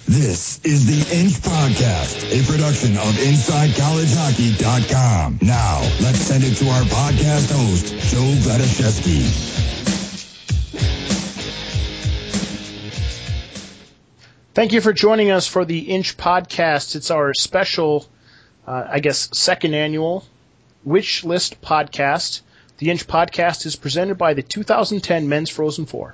This is the Inch Podcast, a production of InsideCollegeHockey.com. Now, let's send it to our podcast host, Joe Gladaszewski. Thank you for joining us for the Inch Podcast. It's our special, second annual Wish List Podcast. The Inch Podcast is presented by the 2010 Men's Frozen Four.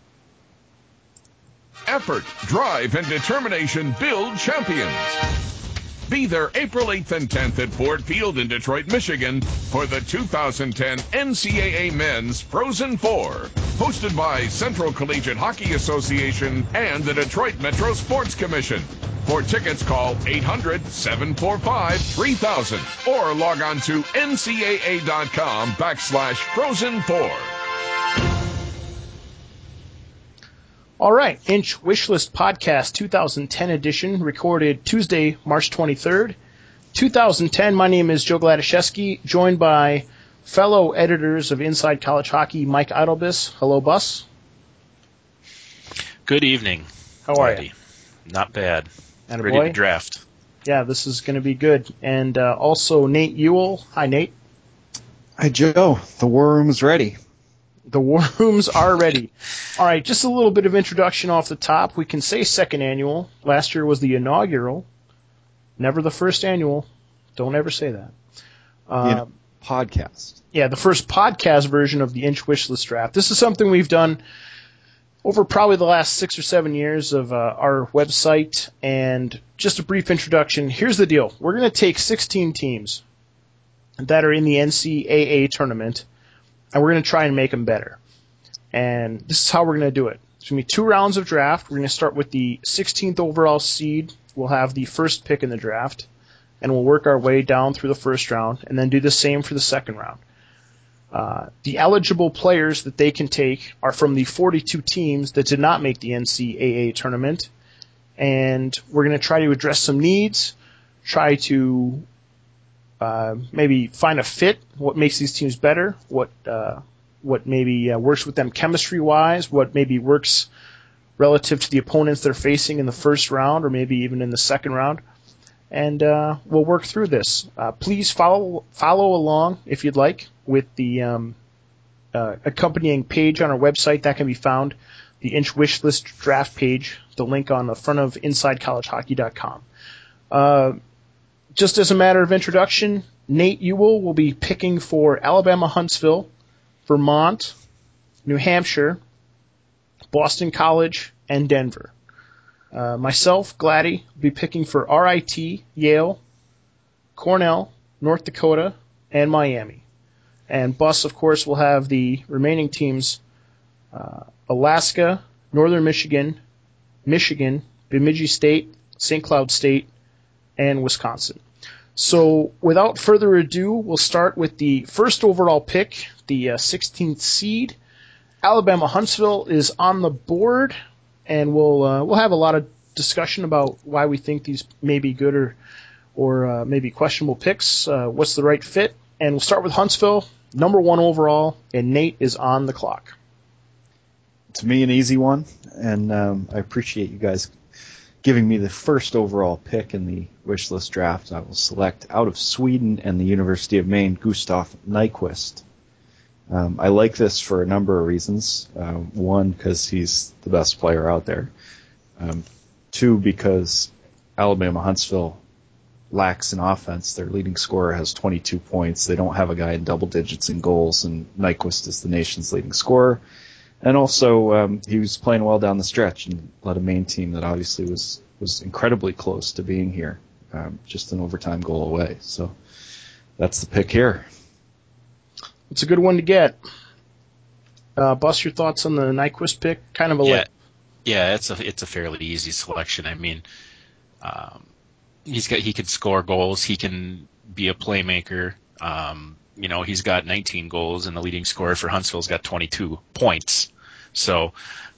Effort, drive, and determination build champions. Be there April 8th and 10th at Ford Field in Detroit, Michigan for the 2010 NCAA Men's Frozen Four, hosted by Central Collegiate Hockey Association and the Detroit Metro Sports Commission. For tickets, call 800-745-3000 or log on to ncaa.com/Frozen4. All right, Inch Wishlist Podcast 2010 edition, recorded Tuesday, March 23rd, 2010. My name is Joe Gladaszewski, joined by fellow editors of Inside College Hockey, Mike Eidelbus. Hello, Bus. Good evening. How are you? Not bad. Attaboy. Ready to draft. Yeah, this is going to be good. And also Nate Ewell. Hi, Nate. Hi, Joe. The war room is ready. The war rooms are ready. All right, just a little bit of introduction off the top. We can say second annual. Last year was the inaugural. Never the first annual. Don't ever say that. Podcast. Yeah, the first podcast version of the Inch Wishlist Draft. This is something we've done over probably the last 6 or 7 years of our website. And just a brief introduction. Here's the deal. We're going to take 16 teams that are in the NCAA tournament, and we're going to try and make them better. And this is how we're going to do it. It's going to be 2 rounds of draft. We're going to start with the 16th overall seed. We'll have the first pick in the draft, and we'll work our way down through the first round, and then do the same for the second round. The eligible players that they can take are from the 42 teams that did not make the NCAA tournament, and we're going to try to address some needs, try to maybe find a fit, what makes these teams better, what maybe works with them chemistry-wise, what maybe works relative to the opponents they're facing in the first round or maybe even in the second round. And we'll work through this. Please follow along, if you'd like, with the accompanying page on our website. That can be found, the Inch Wishlist Draft page, the link on the front of InsideCollegeHockey.com. Just as a matter of introduction, Nate Ewell will be picking for Alabama Huntsville, Vermont, New Hampshire, Boston College, and Denver. Myself, Gladdy, will be picking for RIT, Yale, Cornell, North Dakota, and Miami. And Bus, of course, will have the remaining teams, Alaska, Northern Michigan, Bemidji State, St. Cloud State, and Wisconsin. So without further ado, we'll start with the first overall pick, the 16th seed. Alabama Huntsville is on the board, and we'll have a lot of discussion about why we think these may be good or maybe questionable picks. What's the right fit? And we'll start with Huntsville, number 1 overall, and Nate is on the clock. To me, an easy one, and I appreciate you guys giving me the first overall pick in the wish list draft. I will select out of Sweden and the University of Maine, Gustav Nyquist. I like this for a number of reasons. 1, because he's the best player out there. 2, because Alabama Huntsville lacks in offense. Their leading scorer has 22 points. They don't have a guy in double digits in goals, and Nyquist is the nation's leading scorer. And also, he was playing well down the stretch and led a Maine team that obviously was incredibly close to being here, just an overtime goal away. So that's the pick here. It's a good one to get. Bus, your thoughts on the Nyquist pick? Kind of a lip. Yeah, it's a fairly easy selection. I mean, he could score goals. He can be a playmaker. He's got 19 goals, and the leading scorer for Huntsville's got 22 points. So,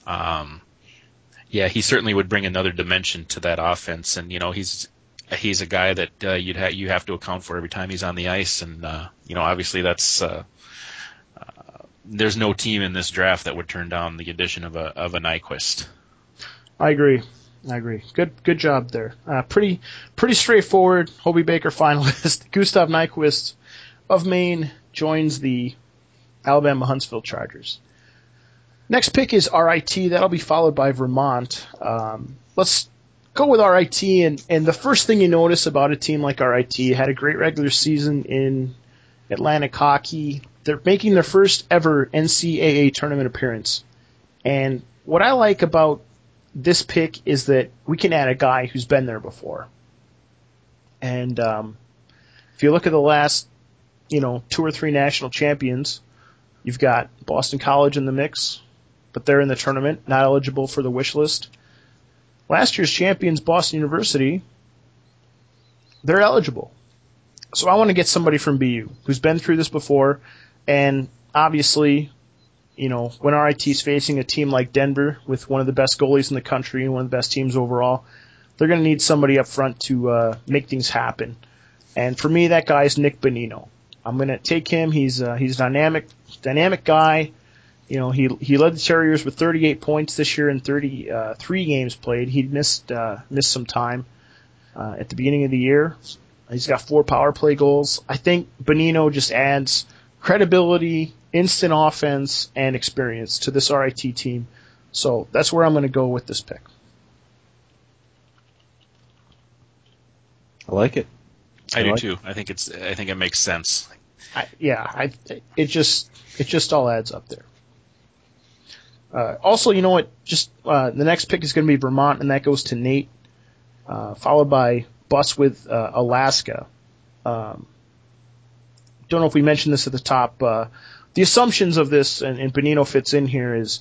he certainly would bring another dimension to that offense. And he's a guy that you have to account for every time he's on the ice. And obviously that's there's no team in this draft that would turn down the addition of a Nyquist. I agree. I agree. Good job there. Pretty straightforward. Hobey Baker finalist Gustav Nyquist of Maine joins the Alabama Huntsville Chargers. Next pick is RIT. That'll be followed by Vermont. Let's go with RIT. And the first thing you notice about a team like RIT, had a great regular season in Atlantic hockey. They're making their first ever NCAA tournament appearance. And what I like about this pick is that we can add a guy who's been there before. And if you look at the last, 2 or 3 national champions, you've got Boston College in the mix, but they're in the tournament, not eligible for the wish list. Last year's champions, Boston University, they're eligible. So I want to get somebody from BU who's been through this before, and obviously, when RIT is facing a team like Denver with one of the best goalies in the country and one of the best teams overall, they're going to need somebody up front to make things happen. And for me, that guy is Nick Bonino. I'm going to take him. He's a dynamic guy. He led the Terriers with 38 points this year in 33 games played. He missed some time at the beginning of the year. He's got 4 power play goals. I think Bonino just adds credibility, instant offense, and experience to this RIT team. So that's where I'm going to go with this pick. I like it. I do too. I think it makes sense. It just all adds up there. Also, you know what? The next pick is going to be Vermont, and that goes to Nate, followed by Bus with Alaska. Don't know if we mentioned this at the top. The assumptions of this, and Bonino fits in here, is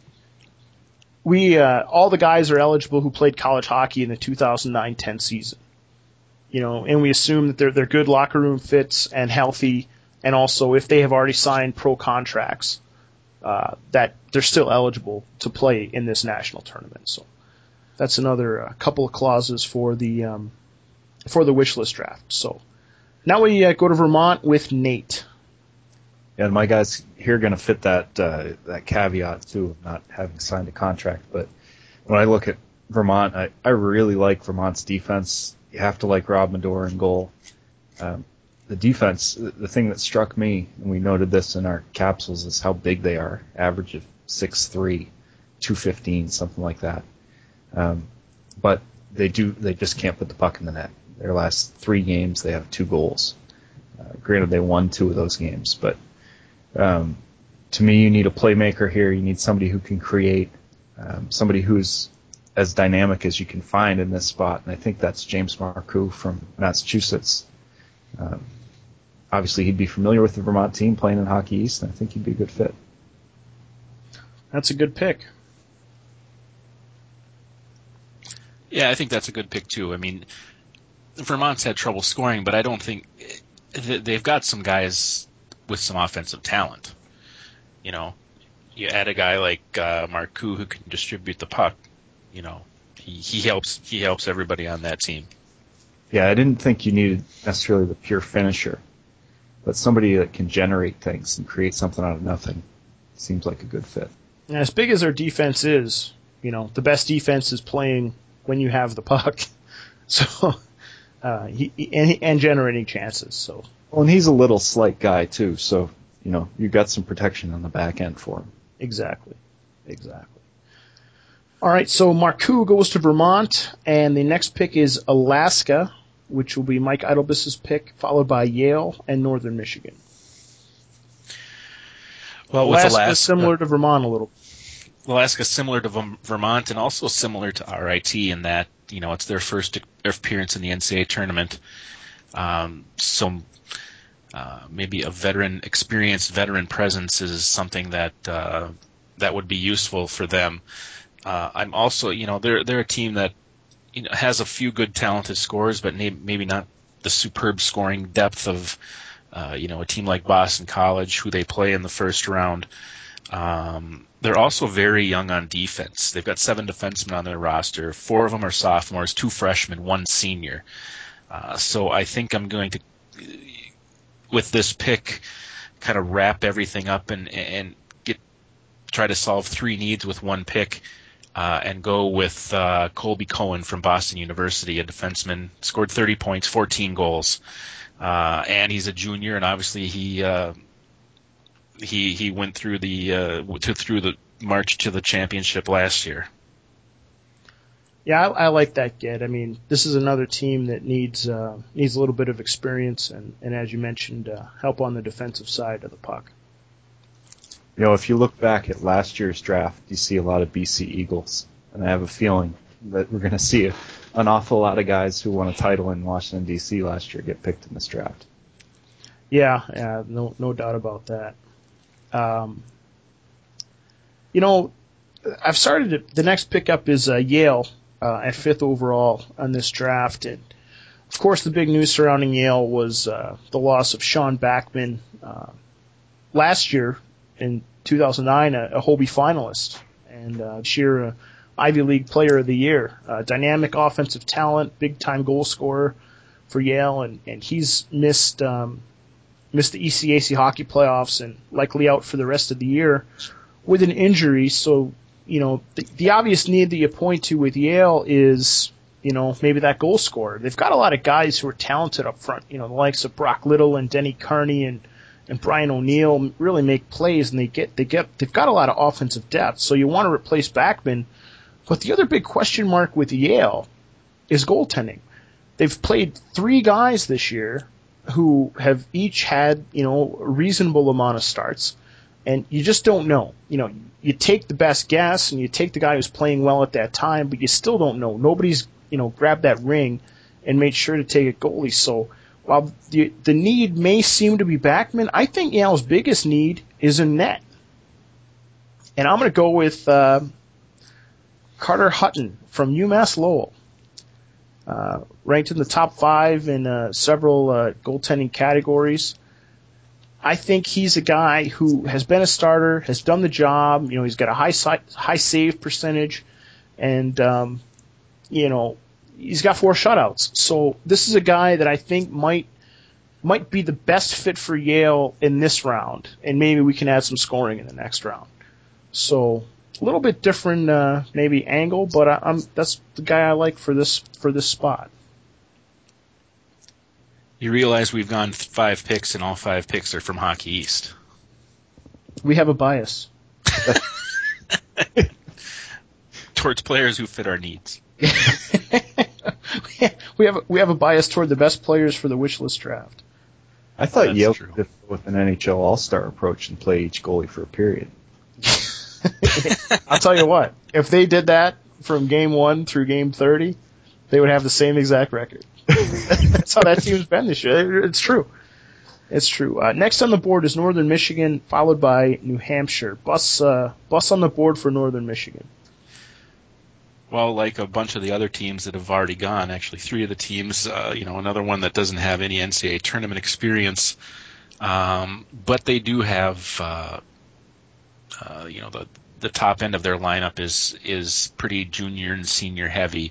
all the guys are eligible who played college hockey in the 2009-10 season. And we assume that they're good locker room fits and healthy, and also if they have already signed pro contracts, that they're still eligible to play in this national tournament. So that's another couple of clauses for the wish list draft. So now we go to Vermont with Nate. Yeah, my guys here are going to fit that caveat too of not having signed a contract. But when I look at Vermont, I really like Vermont's defense. You have to like Rob Medor in goal. The defense, the thing that struck me, and we noted this in our capsules, is how big they are. Average of 6'3", 215, something like that. But they just can't put the puck in the net. Their last 3 games, they have 2 goals. Granted, they won 2 of those games, but to me, you need a playmaker here. You need somebody who can create, somebody who's as dynamic as you can find in this spot, and I think that's James Marcoux from Massachusetts. Obviously, he'd be familiar with the Vermont team playing in Hockey East, and I think he'd be a good fit. That's a good pick. Yeah, I think that's a good pick too. I mean, Vermont's had trouble scoring, but I don't think they've got some guys with some offensive talent. You add a guy like Marcoux who can distribute the puck. He helps everybody on that team. Yeah, I didn't think you needed necessarily the pure finisher, but somebody that can generate things and create something out of nothing seems like a good fit. And as big as their defense is, the best defense is playing when you have the puck. So, and generating chances. So. Well, and he's a little slight guy too, so you've got some protection on the back end for him. Exactly. All right, so Marcoux goes to Vermont, and the next pick is Alaska, which will be Mike Idlebus's pick, followed by Yale and Northern Michigan. Well, Alaska is similar to Vermont a little. Alaska is similar to Vermont and also similar to RIT in that, it's their first appearance in the NCAA tournament. Maybe a experienced veteran presence is something that would be useful for them. I'm also, they're a team that has a few good talented scorers, but maybe not the superb scoring depth of a team like Boston College, who they play in the first round. They're also very young on defense. They've got 7 defensemen on their roster. 4 of them are sophomores, 2 freshmen, 1 senior. So I think I'm going to, with this pick, kind of wrap everything up and try to solve 3 needs with 1 pick. and go with Colby Cohen from Boston University, a defenseman, scored 30 points, 14 goals, and he's a junior, and obviously he went through the march to the championship last year. Yeah, I like that kid. I mean, this is another team that needs a little bit of experience and as you mentioned, help on the defensive side of the puck. You know, if you look back at last year's draft, you see a lot of BC Eagles, and I have a feeling that we're going to see an awful lot of guys who won a title in Washington, D.C. last year get picked in this draft. Yeah, no doubt about that. You know, I've started the next pickup is Yale at 5th overall on this draft, and of course the big news surrounding Yale was the loss of Sean Backman last year in 2009, a Hobey finalist, and this year Ivy League Player of the Year, dynamic offensive talent, big time goal scorer for Yale, and he's missed the ECAC hockey playoffs and likely out for the rest of the year with an injury. So, you know, the obvious need that you point to with Yale is, you know, maybe that goal scorer. They've got a lot of guys who are talented up front, you know, the likes of Brock Little and Denny Carney and Brian O'Neill really make plays, and they've got a lot of offensive depth. So you want to replace Backman, but the other big question mark with Yale is goaltending. They've played 3 guys this year who have each had, you know, a reasonable amount of starts, and you just don't know. You know, you take the best guess and you take the guy who's playing well at that time, but you still don't know. Nobody's, you know, grabbed that ring and made sure to take a goalie. So while the need may seem to be Backman, I think Yale's biggest need is a net. And I'm going to go with Carter Hutton from UMass Lowell. Ranked in the top 5 in several goaltending categories. I think he's a guy who has been a starter, has done the job. You know, he's got a high save percentage, and you know, he's got 4 shutouts. So this is a guy that I think might be the best fit for Yale in this round, and maybe we can add some scoring in the next round. So a little bit different, maybe angle, but that's the guy I like for this spot. You realize we've gone 5 picks, and all 5 picks are from Hockey East. We have a bias towards players who fit our needs. we have a bias toward the best players for the wish list draft. I thought Yale true. could go with an NHL All-Star approach and play each goalie for a period. I'll tell you what, if they did that from game 1 through game 30, they would have the same exact record. That's how that team's been this year. It's true. It's true. Next on the board is Northern Michigan, followed by New Hampshire. Bus on the board for Northern Michigan. Well, like a bunch of the other teams that have already gone, actually 3 of the teams, you know, another one that doesn't have any NCAA tournament experience, but they do have, you know, the top end of their lineup is pretty junior and senior heavy.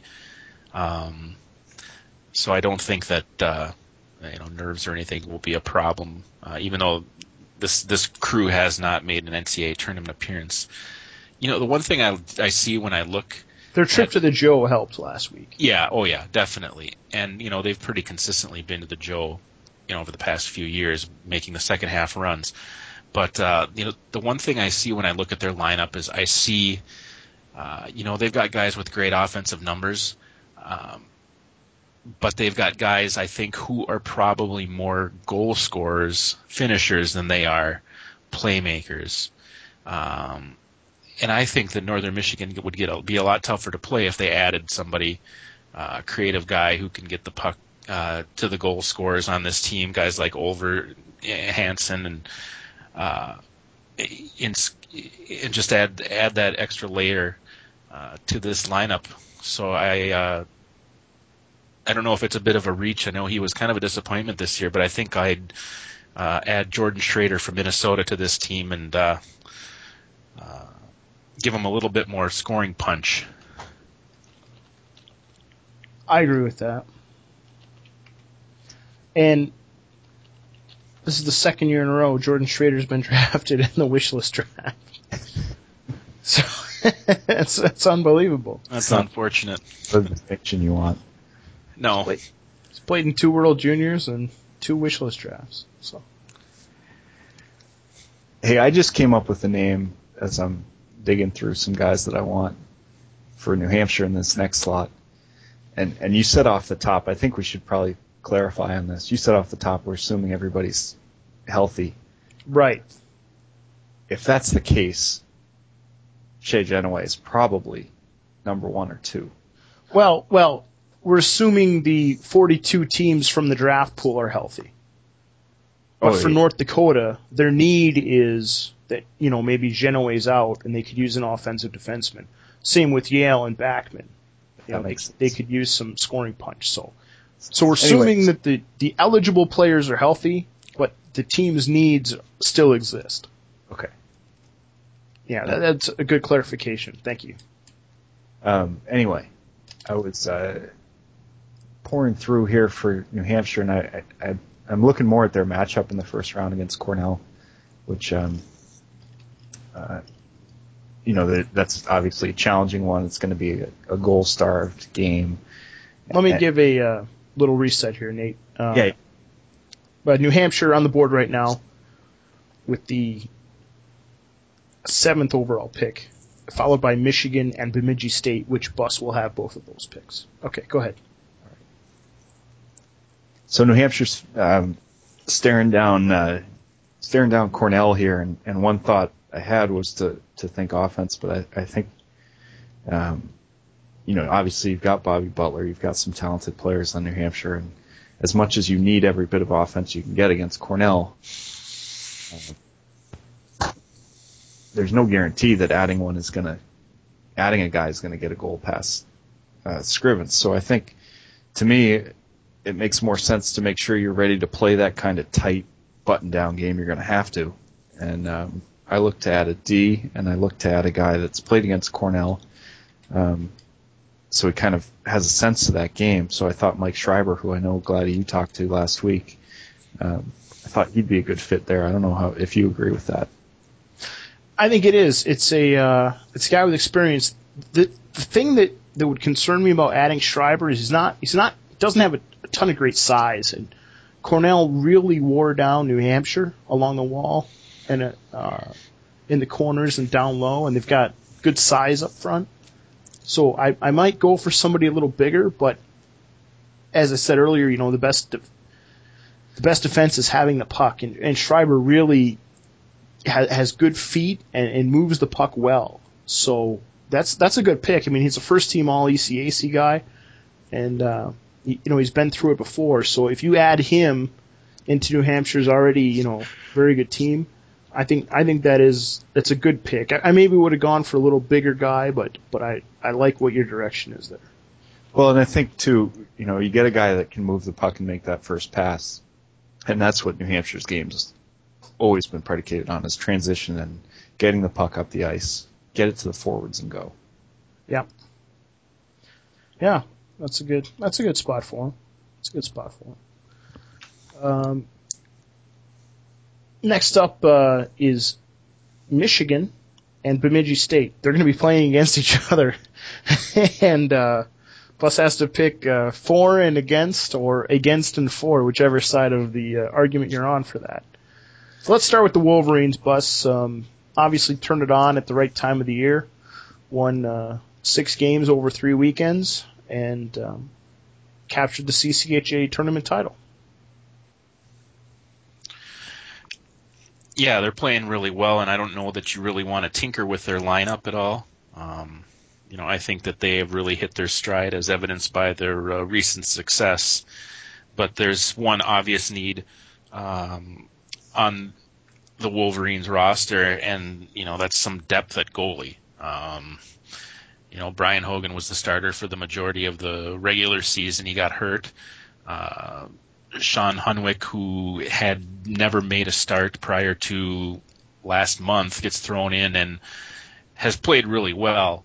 So I don't think that you know, nerves or anything will be a problem, even though this crew has not made an NCAA tournament appearance. You know, the one thing I see when I look. Their trip to the Joe helped last week. Yeah, oh yeah, definitely. And, you know, they've pretty consistently been to the Joe, you know, over the past few years, making the second half runs. But, you know, the one thing I see when I look at their lineup is I see, you know, they've got guys with great offensive numbers, but they've got guys, I think, who are probably more goal scorers, finishers than they are playmakers. And I think that Northern Michigan would be a lot tougher to play if they added somebody, a creative guy who can get the puck to the goal scorers on this team, guys like Olver, Hansen, and just add that extra layer to this lineup. So I don't know if it's a bit of a reach. I know he was kind of a disappointment this year, but I think I'd add Jordan Schrader from Minnesota to this team and give him a little bit more scoring punch. I agree with that. And this is the second year in a row Jordan Schrader's been drafted in the wish list draft. So It's unbelievable. That's unfortunate. The distinction you want. No. He's played in 2 World Juniors and 2 wish list drafts. So. Hey, I just came up with a name as I'm digging through some guys that I want for New Hampshire in this next slot. And you said off the top, I think we should probably clarify on this. You said off the top, we're assuming everybody's healthy. Right. If that's the case, Shea Genoway is probably number 1 or 2. Well, we're assuming the 42 teams from the draft pool are healthy. But for North Dakota, their need is that, maybe Genoway's out and they could use an offensive defenseman. Same with Yale and Backman. They could use some scoring punch. So we're assuming that the eligible players are healthy, but the team's needs still exist. Okay. Yeah, that's a good clarification. Thank you. Anyway, I was pouring through here for New Hampshire, and I'm looking more at their matchup in the first round against Cornell, which, that's obviously a challenging one. It's going to be a goal-starved game. Let me give a little reset here, Nate. Yeah. But New Hampshire on the board right now with the 7th overall pick, followed by Michigan and Bemidji State, which Bus will have both of those picks. Okay, go ahead. So New Hampshire's staring down Cornell here, and one thought I had was to think offense, but I think, obviously you've got Bobby Butler, you've got some talented players on New Hampshire, and as much as you need every bit of offense you can get against Cornell, there's no guarantee that adding a guy is gonna get a goal past Scrivens. So I think, to me, it makes more sense to make sure you're ready to play that kind of tight, button-down game you're going to have to. And I look to add a D, and I look to add a guy that's played against Cornell, so he kind of has a sense of that game. So I thought Mike Schreiber, who I know, Gladdy, you talked to last week, I thought he'd be a good fit there. I don't know if you agree with that. I think it is. It's a guy with experience. The thing that would concern me about adding Schreiber is he doesn't have a ton of great size, and Cornell really wore down New Hampshire along the wall and in the corners and down low, and they've got good size up front. So I might go for somebody a little bigger, but as I said earlier, the best defense is having the puck, and Schreiber really has good feet and moves the puck well. So that's a good pick. I mean, he's a first team All ECAC guy, and he's been through it before. So if you add him into New Hampshire's already very good team, I think that's a good pick. I maybe would have gone for a little bigger guy, but I like what your direction is there. Well, and I think too, you get a guy that can move the puck and make that first pass, and that's what New Hampshire's game's always been predicated on, is transition and getting the puck up the ice, get it to the forwards and go. Yeah. Yeah, that's a good spot for him. It's a good spot for him. Next up is Michigan and Bemidji State. They're going to be playing against each other, and Bus has to pick for and against, or against and for, whichever side of the argument you're on for that. So let's start with the Wolverines, Bus. Obviously turned it on at the right time of the year. Won 6 games over 3 weekends, and captured the CCHA tournament title. Yeah, they're playing really well, and I don't know that you really want to tinker with their lineup at all. I think that they have really hit their stride, as evidenced by their recent success. But there's one obvious need on the Wolverines roster, and that's some depth at goalie. Brian Hogan was the starter for the majority of the regular season. He got hurt. Sean Hunwick, who had never made a start prior to last month, gets thrown in and has played really well.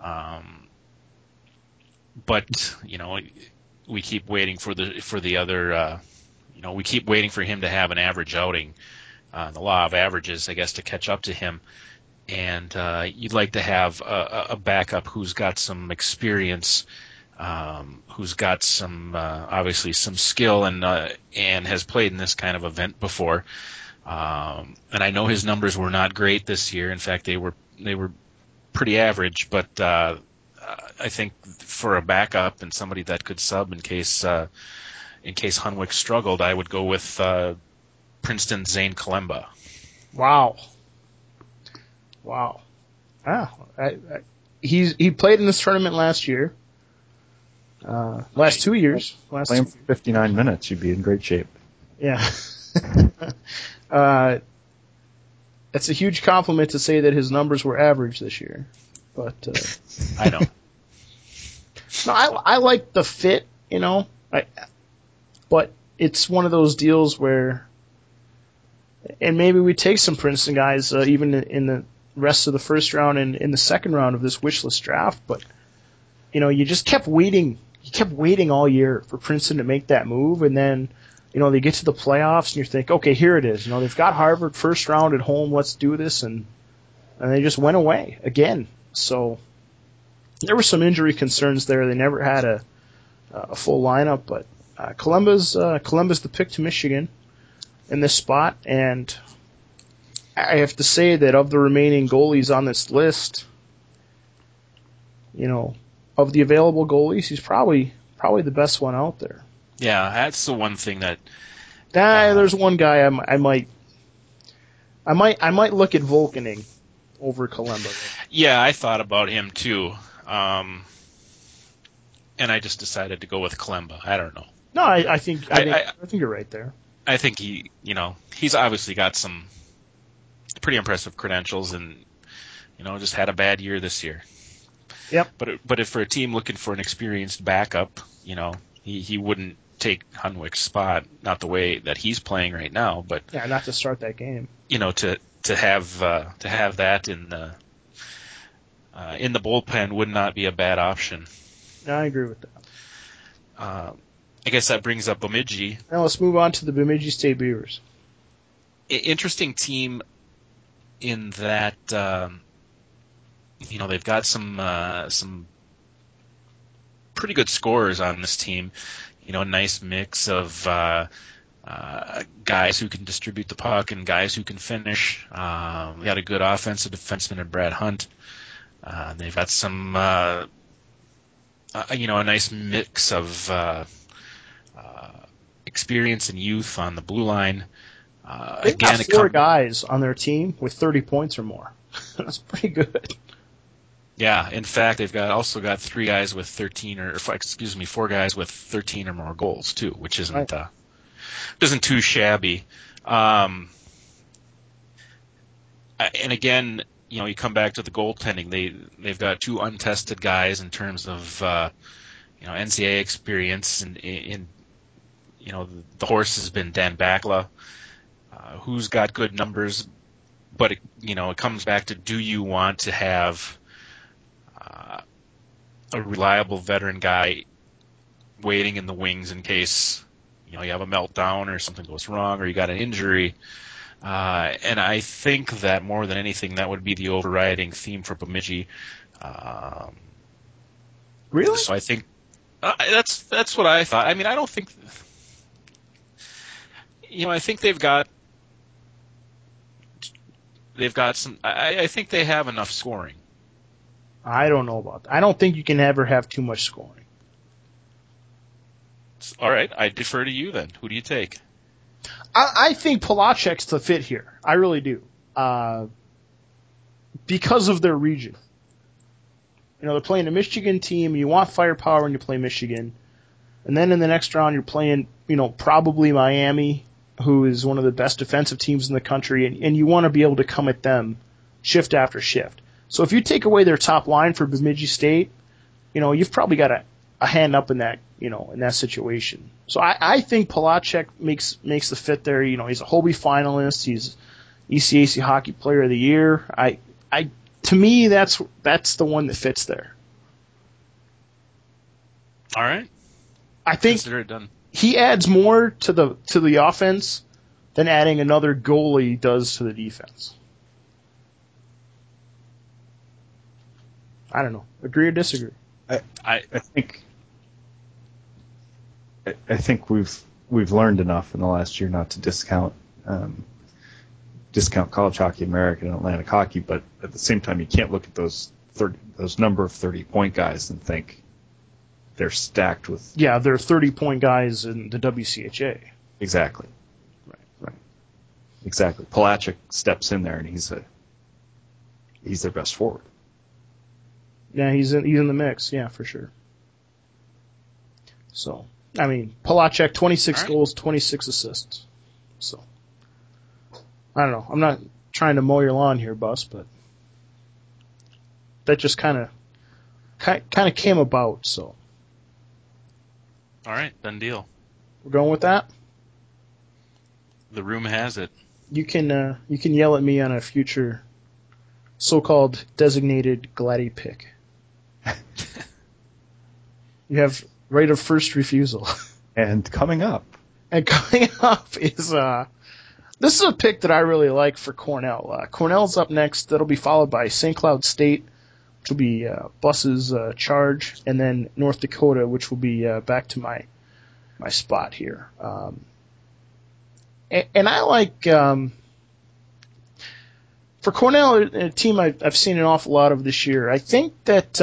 But we keep waiting for the other. We keep waiting for him to have an average outing. The law of averages, I guess, to catch up to him. and you'd like to have a backup who's got some experience, who's got some obviously some skill, and has played in this kind of event before. And I know his numbers were not great this year. In fact, they were pretty average. But I think for a backup and somebody that could sub in case Hunwick struggled, I would go with Princeton's Zane Kalemba. Wow. He played in this tournament last year. Last 2 years. Playing for 59 minutes, you'd be in great shape. Yeah. It's a huge compliment to say that his numbers were average this year. But I know. No, I like the fit, but it's one of those deals where, and maybe we take some Princeton guys even in the rest of the first round and in the second round of this wish list draft, but you just kept waiting. You kept waiting all year for Princeton to make that move, and then they get to the playoffs and you think, okay, here it is. They've got Harvard first round at home. Let's do this, and they just went away again. So there were some injury concerns there. They never had a full lineup, but Kalemba's the pick to Michigan in this spot, and I have to say that of the remaining goalies on this list, of the available goalies, he's probably the best one out there. Yeah, that's the one thing that. There's one guy I might look at Volkaning over Kalemba. Yeah, I thought about him too, and I just decided to go with Kalemba. I don't know. No, I think you're right there. I think he's obviously got some pretty impressive credentials, and just had a bad year this year. Yep. But if for a team looking for an experienced backup, he wouldn't take Hunwick's spot, not the way that he's playing right now, but not to start that game. To have that in the bullpen would not be a bad option. No, I agree with that. I guess that brings up Bemidji. Now let's move on to the Bemidji State Beavers. Interesting team in that they've got some pretty good scorers on this team. A nice mix of guys who can distribute the puck and guys who can finish. They got a good offensive defenseman in Brad Hunt. They've got some a nice mix of experience and youth on the blue line. They've got four guys on their team with 30 points or more. That's pretty good. Yeah, in fact, they've also got four guys with 13 or more goals too, which isn't too shabby. And again, you come back to the goaltending. They've got two untested guys in terms of NCAA experience, and the horse has been Dan Bakla, who's got good numbers, but it comes back to, do you want to have a reliable veteran guy waiting in the wings in case you have a meltdown or something goes wrong or you got an injury? And I think that more than anything, that would be the overriding theme for Bemidji. Really? So I think that's what I thought. I mean, I don't think. I think they've got some. I think they have enough scoring. I don't know about that. I don't think you can ever have too much scoring. All right, I defer to you then. Who do you take? I think Polacek's the fit here. I really do. Because of their region. They're playing a Michigan team. You want firepower when you play Michigan. And then in the next round, you're playing, probably Miami, who is one of the best defensive teams in the country, and you want to be able to come at them shift after shift. So if you take away their top line for Bemidji State, you've probably got a hand up in that, in that situation. So I think Polacek makes the fit there. He's a Hobie finalist. He's ECAC Hockey Player of the Year. To me, that's the one that fits there. All right. I think consider it done. He adds more to the offense than adding another goalie does to the defense. I don't know. Agree or disagree? I think we've learned enough in the last year not to discount College Hockey America and Atlantic Hockey, but at the same time, you can't look at those number of 30-point guys and think they're stacked with. Yeah, they're 30-point guys in the WCHA. Exactly. Right. Exactly. Palachuk steps in there, and he's their best forward. Yeah, he's in the mix. Yeah, for sure. So, I mean, Palachuk, 26 goals, 26 assists. So, I don't know. I'm not trying to mow your lawn here, Bus, but that just kind of came about. So, All right, done deal. we're going with that. The room has it. You can yell at me on a future so-called designated Gladdy pick. You have right of first refusal. And coming up is this is a pick that I really like for Cornell. Cornell's up next. That'll be followed by St. Cloud State, which will be Bus's charge, and then North Dakota, which will be back to my spot here. And I like for Cornell, a team I've seen an awful lot of this year. I think that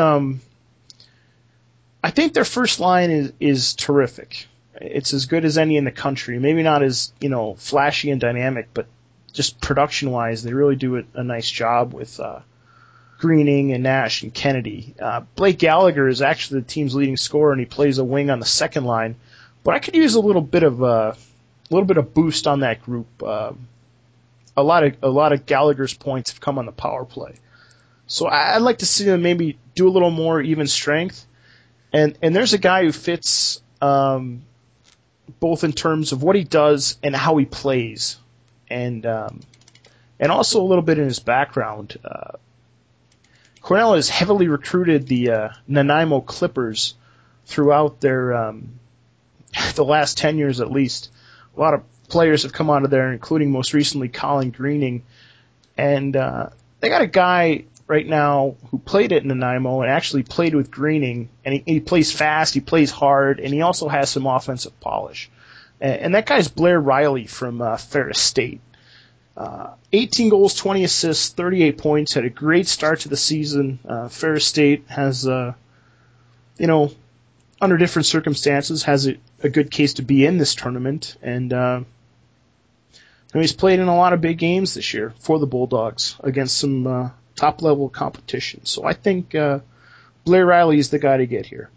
their first line is terrific. It's as good as any in the country. Maybe not as flashy and dynamic, but just production-wise, they really do a nice job with Greening and Nash and Kennedy. Blake Gallagher is actually the team's leading scorer, and he plays a wing on the second line. But I could use a little bit of boost on that group. A lot of Gallagher's points have come on the power play, so I'd like to see them maybe do a little more even strength. And there's a guy who fits both in terms of what he does and how he plays, and also a little bit in his background. Cornell has heavily recruited the Nanaimo Clippers throughout their the last 10 years at least. A lot of players have come out of there, including most recently Colin Greening, and they got a guy right now who played at Nanaimo and actually played with Greening, and he plays fast, he plays hard, and he also has some offensive polish. And that guy's Blair Riley from Ferris State. 18 goals, 20 assists, 38 points, had a great start to the season. Ferris State has, under different circumstances, has a good case to be in this tournament, and he's played in a lot of big games this year for the Bulldogs against some top-level competition. So I think Blair Riley is the guy to get here.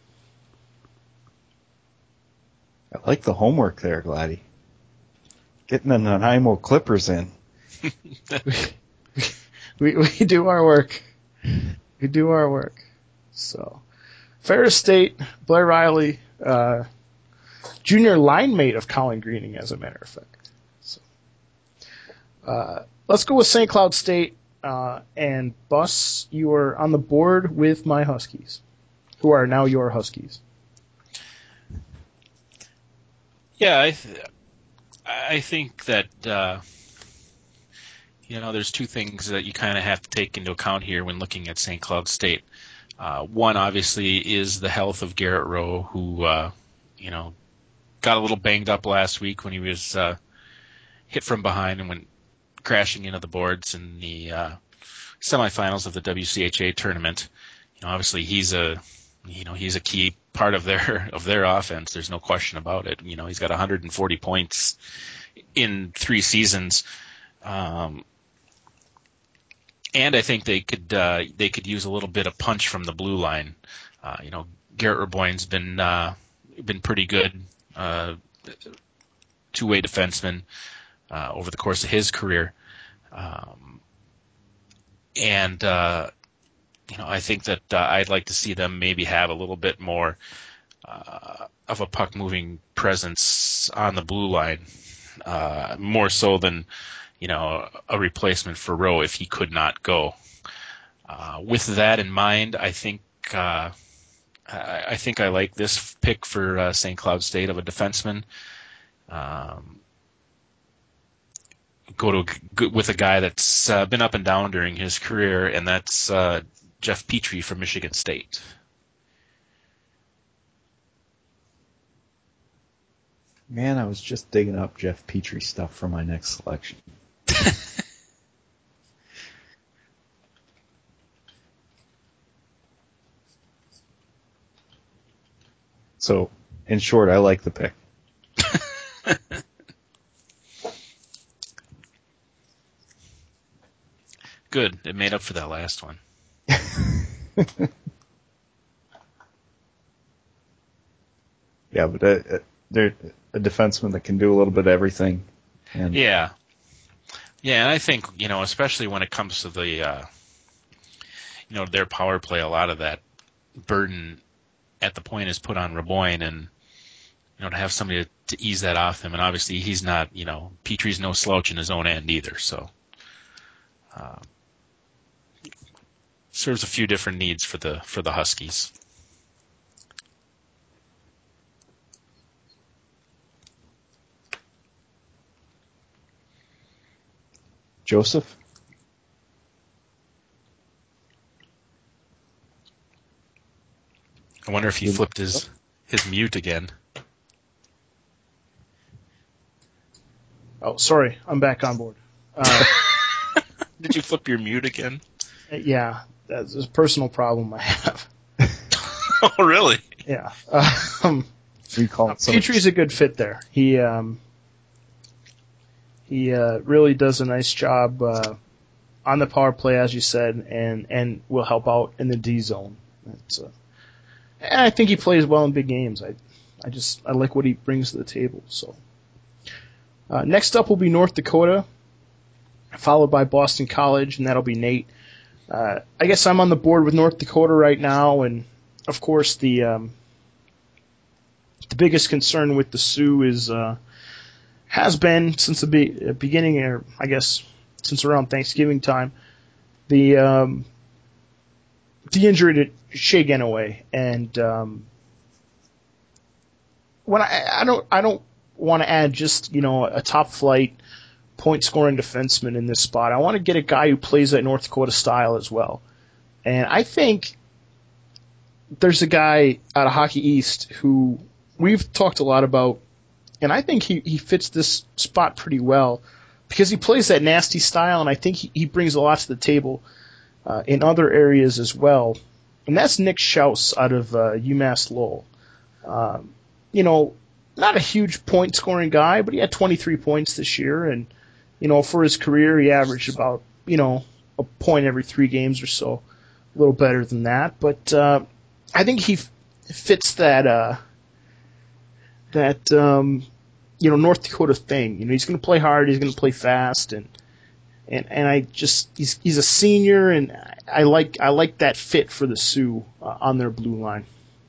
I like the homework there, Gladdy. Getting the Nanaimo Clippers in. we do our work. We do our work. So, Ferris State, Blair Riley, junior line mate of Colin Greening, as a matter of fact. So, let's go with St. Cloud State. And Bus, you are on the board with my Huskies, who are now your Huskies. Yeah, I think that there's two things that you kind of have to take into account here when looking at St. Cloud State. One, obviously, is the health of Garrett Rowe, who got a little banged up last week when he was hit from behind and went crashing into the boards in the semifinals of the WCHA tournament. Obviously he's a key part of their offense. There's no question about it. He's got 140 points in 3 seasons. And I think they could use a little bit of punch from the blue line. Garrett Reboin's been pretty good, two-way defenseman over the course of his career. I think that I'd like to see them maybe have a little bit more of a puck-moving presence on the blue line, more so than a replacement for Rowe if he could not go. With that in mind, I think I like this pick for St. Cloud State of a defenseman. Go with a guy that's been up and down during his career, and that's Jeff Petrie from Michigan State. Man, I was just digging up Jeff Petrie stuff for my next selection. So, in short, I like the pick. Good. It made up for that last one. Yeah, but they're a defenseman that can do a little bit of everything. And Yeah. Yeah, and I think, especially when it comes to the, their power play, a lot of that burden at the point is put on Raboin, and, to have somebody to ease that off him. And obviously he's not, Petrie's no slouch in his own end either, so. Serves a few different needs for the Huskies. Joseph? I wonder if he flipped his mute again. Oh, sorry, I'm back on board. Did you flip your mute again? Yeah, that's a personal problem I have. Oh, really? Yeah. Petrie's Petrie's a good fit there. He really does a nice job on the power play, as you said, and will help out in the D zone. And I think he plays well in big games. I like what he brings to the table. So next up will be North Dakota, followed by Boston College, and that'll be Nate. I guess I'm on the board with North Dakota right now, and of course the biggest concern with the Sioux is has been since the beginning, or I guess since around Thanksgiving time, the injury to Shea Genoway, and when I don't want to add just a top flight point scoring defenseman in this spot. I want to get a guy who plays that North Dakota style as well, and I think there's a guy out of Hockey East who we've talked a lot about, and I think he fits this spot pretty well because he plays that nasty style, and I think he brings a lot to the table in other areas as well. And that's Nick Schaus out of UMass Lowell. Not a huge point scoring guy, but he had 23 points this year, and for his career he averaged about a point every 3 games or so, a little better than that. But I think he fits that North Dakota thing. He's going to play hard, he's going to play fast, and he's a senior, and I like that fit for the Sioux on their blue line.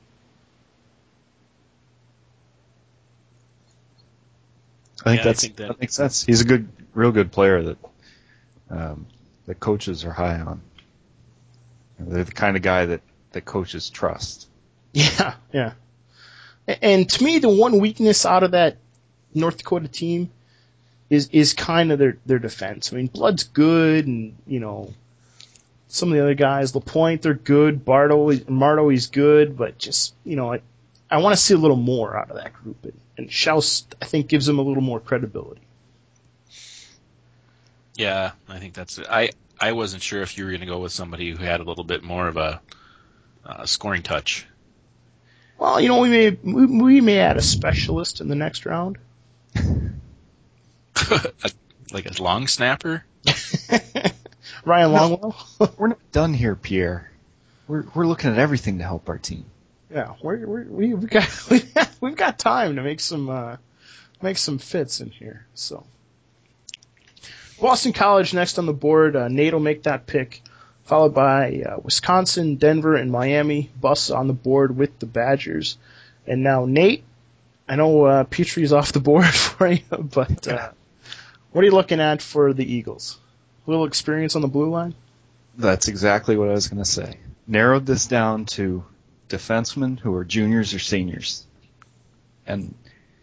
I think that makes sense. He's a real good player that the coaches are high on. They're the kind of guy that coaches trust. Yeah. And to me, the one weakness out of that North Dakota team is kind of their defense. I mean, Blood's good, and some of the other guys, LaPointe, they're good. Marto, he's good, but just I want to see a little more out of that group, and Schaus, I think, gives him a little more credibility. Yeah, I think that's it. I wasn't sure if you were going to go with somebody who had a little bit more of a scoring touch. Well, we may add a specialist in the next round. Like a long snapper? Ryan Longwell? We're not done here, Pierre. We're looking at everything to help our team. Yeah, we've got time to make some fits in here. So, Boston College next on the board. Nate will make that pick, followed by Wisconsin, Denver, and Miami. Bus on the board with the Badgers. And now Nate, I know Petrie's off the board for you, but what are you looking at for the Eagles? A little experience on the blue line? That's exactly what I was going to say. Narrowed this down to defensemen who are juniors or seniors. And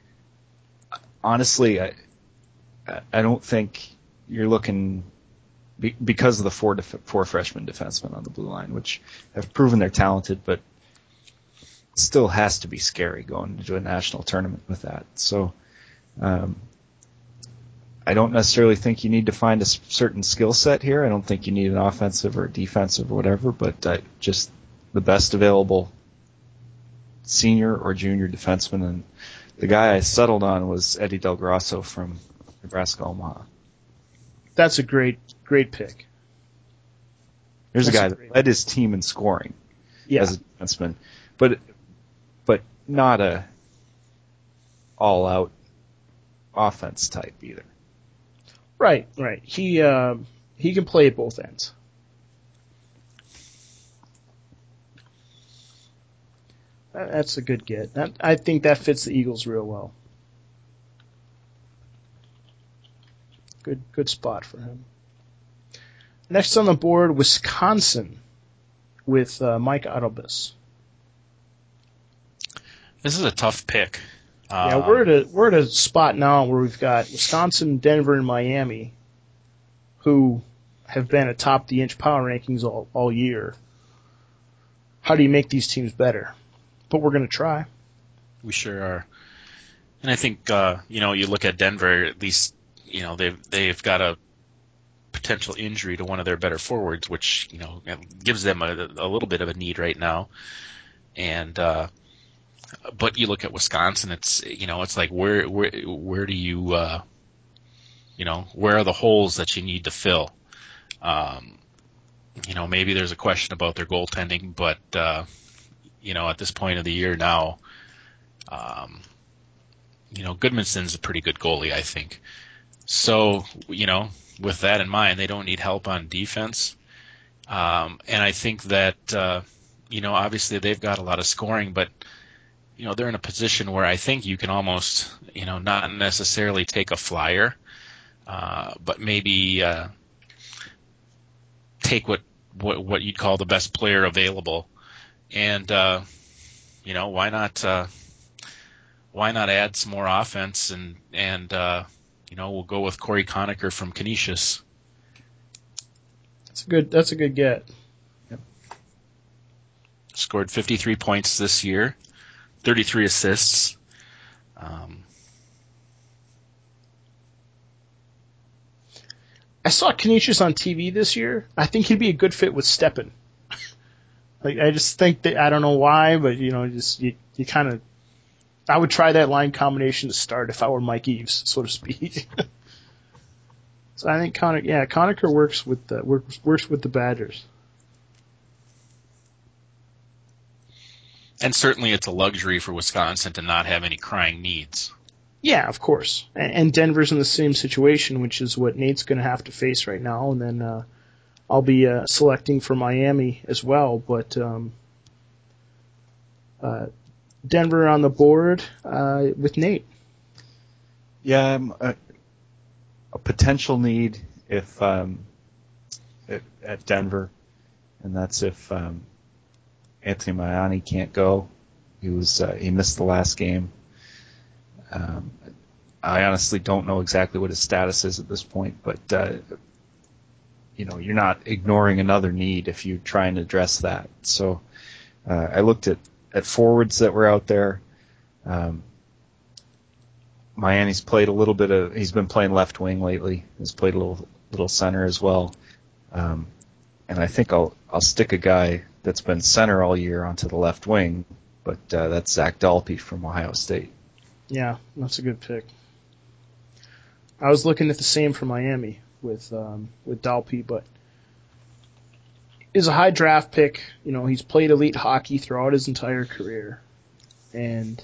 honestly, I don't think you're looking because of the four freshman defensemen on the blue line, which have proven they're talented, but still has to be scary going into a national tournament with that. So I don't necessarily think you need to find a certain skill set here. I don't think you need an offensive or defensive or whatever, but just the best available senior or junior defenseman. And the guy I settled on was Eddie Del Grosso from Nebraska Omaha. That's a great pick. There's a guy that led his team in scoring as a defenseman, but not a all-out offense type either. Right. He can play at both ends. That's a good get. I think that fits the Eagles real well. Good spot for him. Next on the board, Wisconsin with Mike Adelbus. This is a tough pick. Yeah, we're at a spot now where we've got Wisconsin, Denver, and Miami, who have been atop the inch power rankings all year. How do you make these teams better? But we're going to try. We sure are. And I think you look at Denver. At least they've got a potential injury to one of their better forwards, which gives them a little bit of a need right now. And but you look at Wisconsin, it's like where do you where are the holes that you need to fill? Maybe there's a question about their goaltending, but at this point of the year now, Goodmanson's a pretty good goalie, I think. So, with that in mind, they don't need help on defense. And I think that, obviously they've got a lot of scoring, but, they're in a position where I think you can almost, not necessarily take a flyer, but maybe take what you'd call the best player available. And, why not add some more offense and we'll go with Corey Conacher from Canisius. That's a good get. Yep. Scored 53 points this year, 33 assists. I saw Canisius on TV this year. I think he'd be a good fit with Steppen. I just think that, I don't know why, but you kind of, I would try that line combination to start if I were Mike Eaves, so to speak. So I think Conacher works with the Badgers. And certainly it's a luxury for Wisconsin to not have any crying needs. Yeah, of course. And Denver's in the same situation, which is what Nate's going to have to face right now. And then I'll be selecting for Miami as well. But Denver on the board with Nate. Yeah, a potential need if at Denver, and that's if Anthony Maiani can't go. He missed the last game. I honestly don't know exactly what his status is at this point, but you're not ignoring another need if you try and address that. So I looked at forwards that were out there. Miami's played a little bit he's been playing left wing lately. He's played a little center as well. And I think I'll stick a guy that's been center all year onto the left wing, but that's Zach Dalpe from Ohio State. Yeah, that's a good pick. I was looking at the same for Miami with Dalpe, but is a high draft pick. He's played elite hockey throughout his entire career, and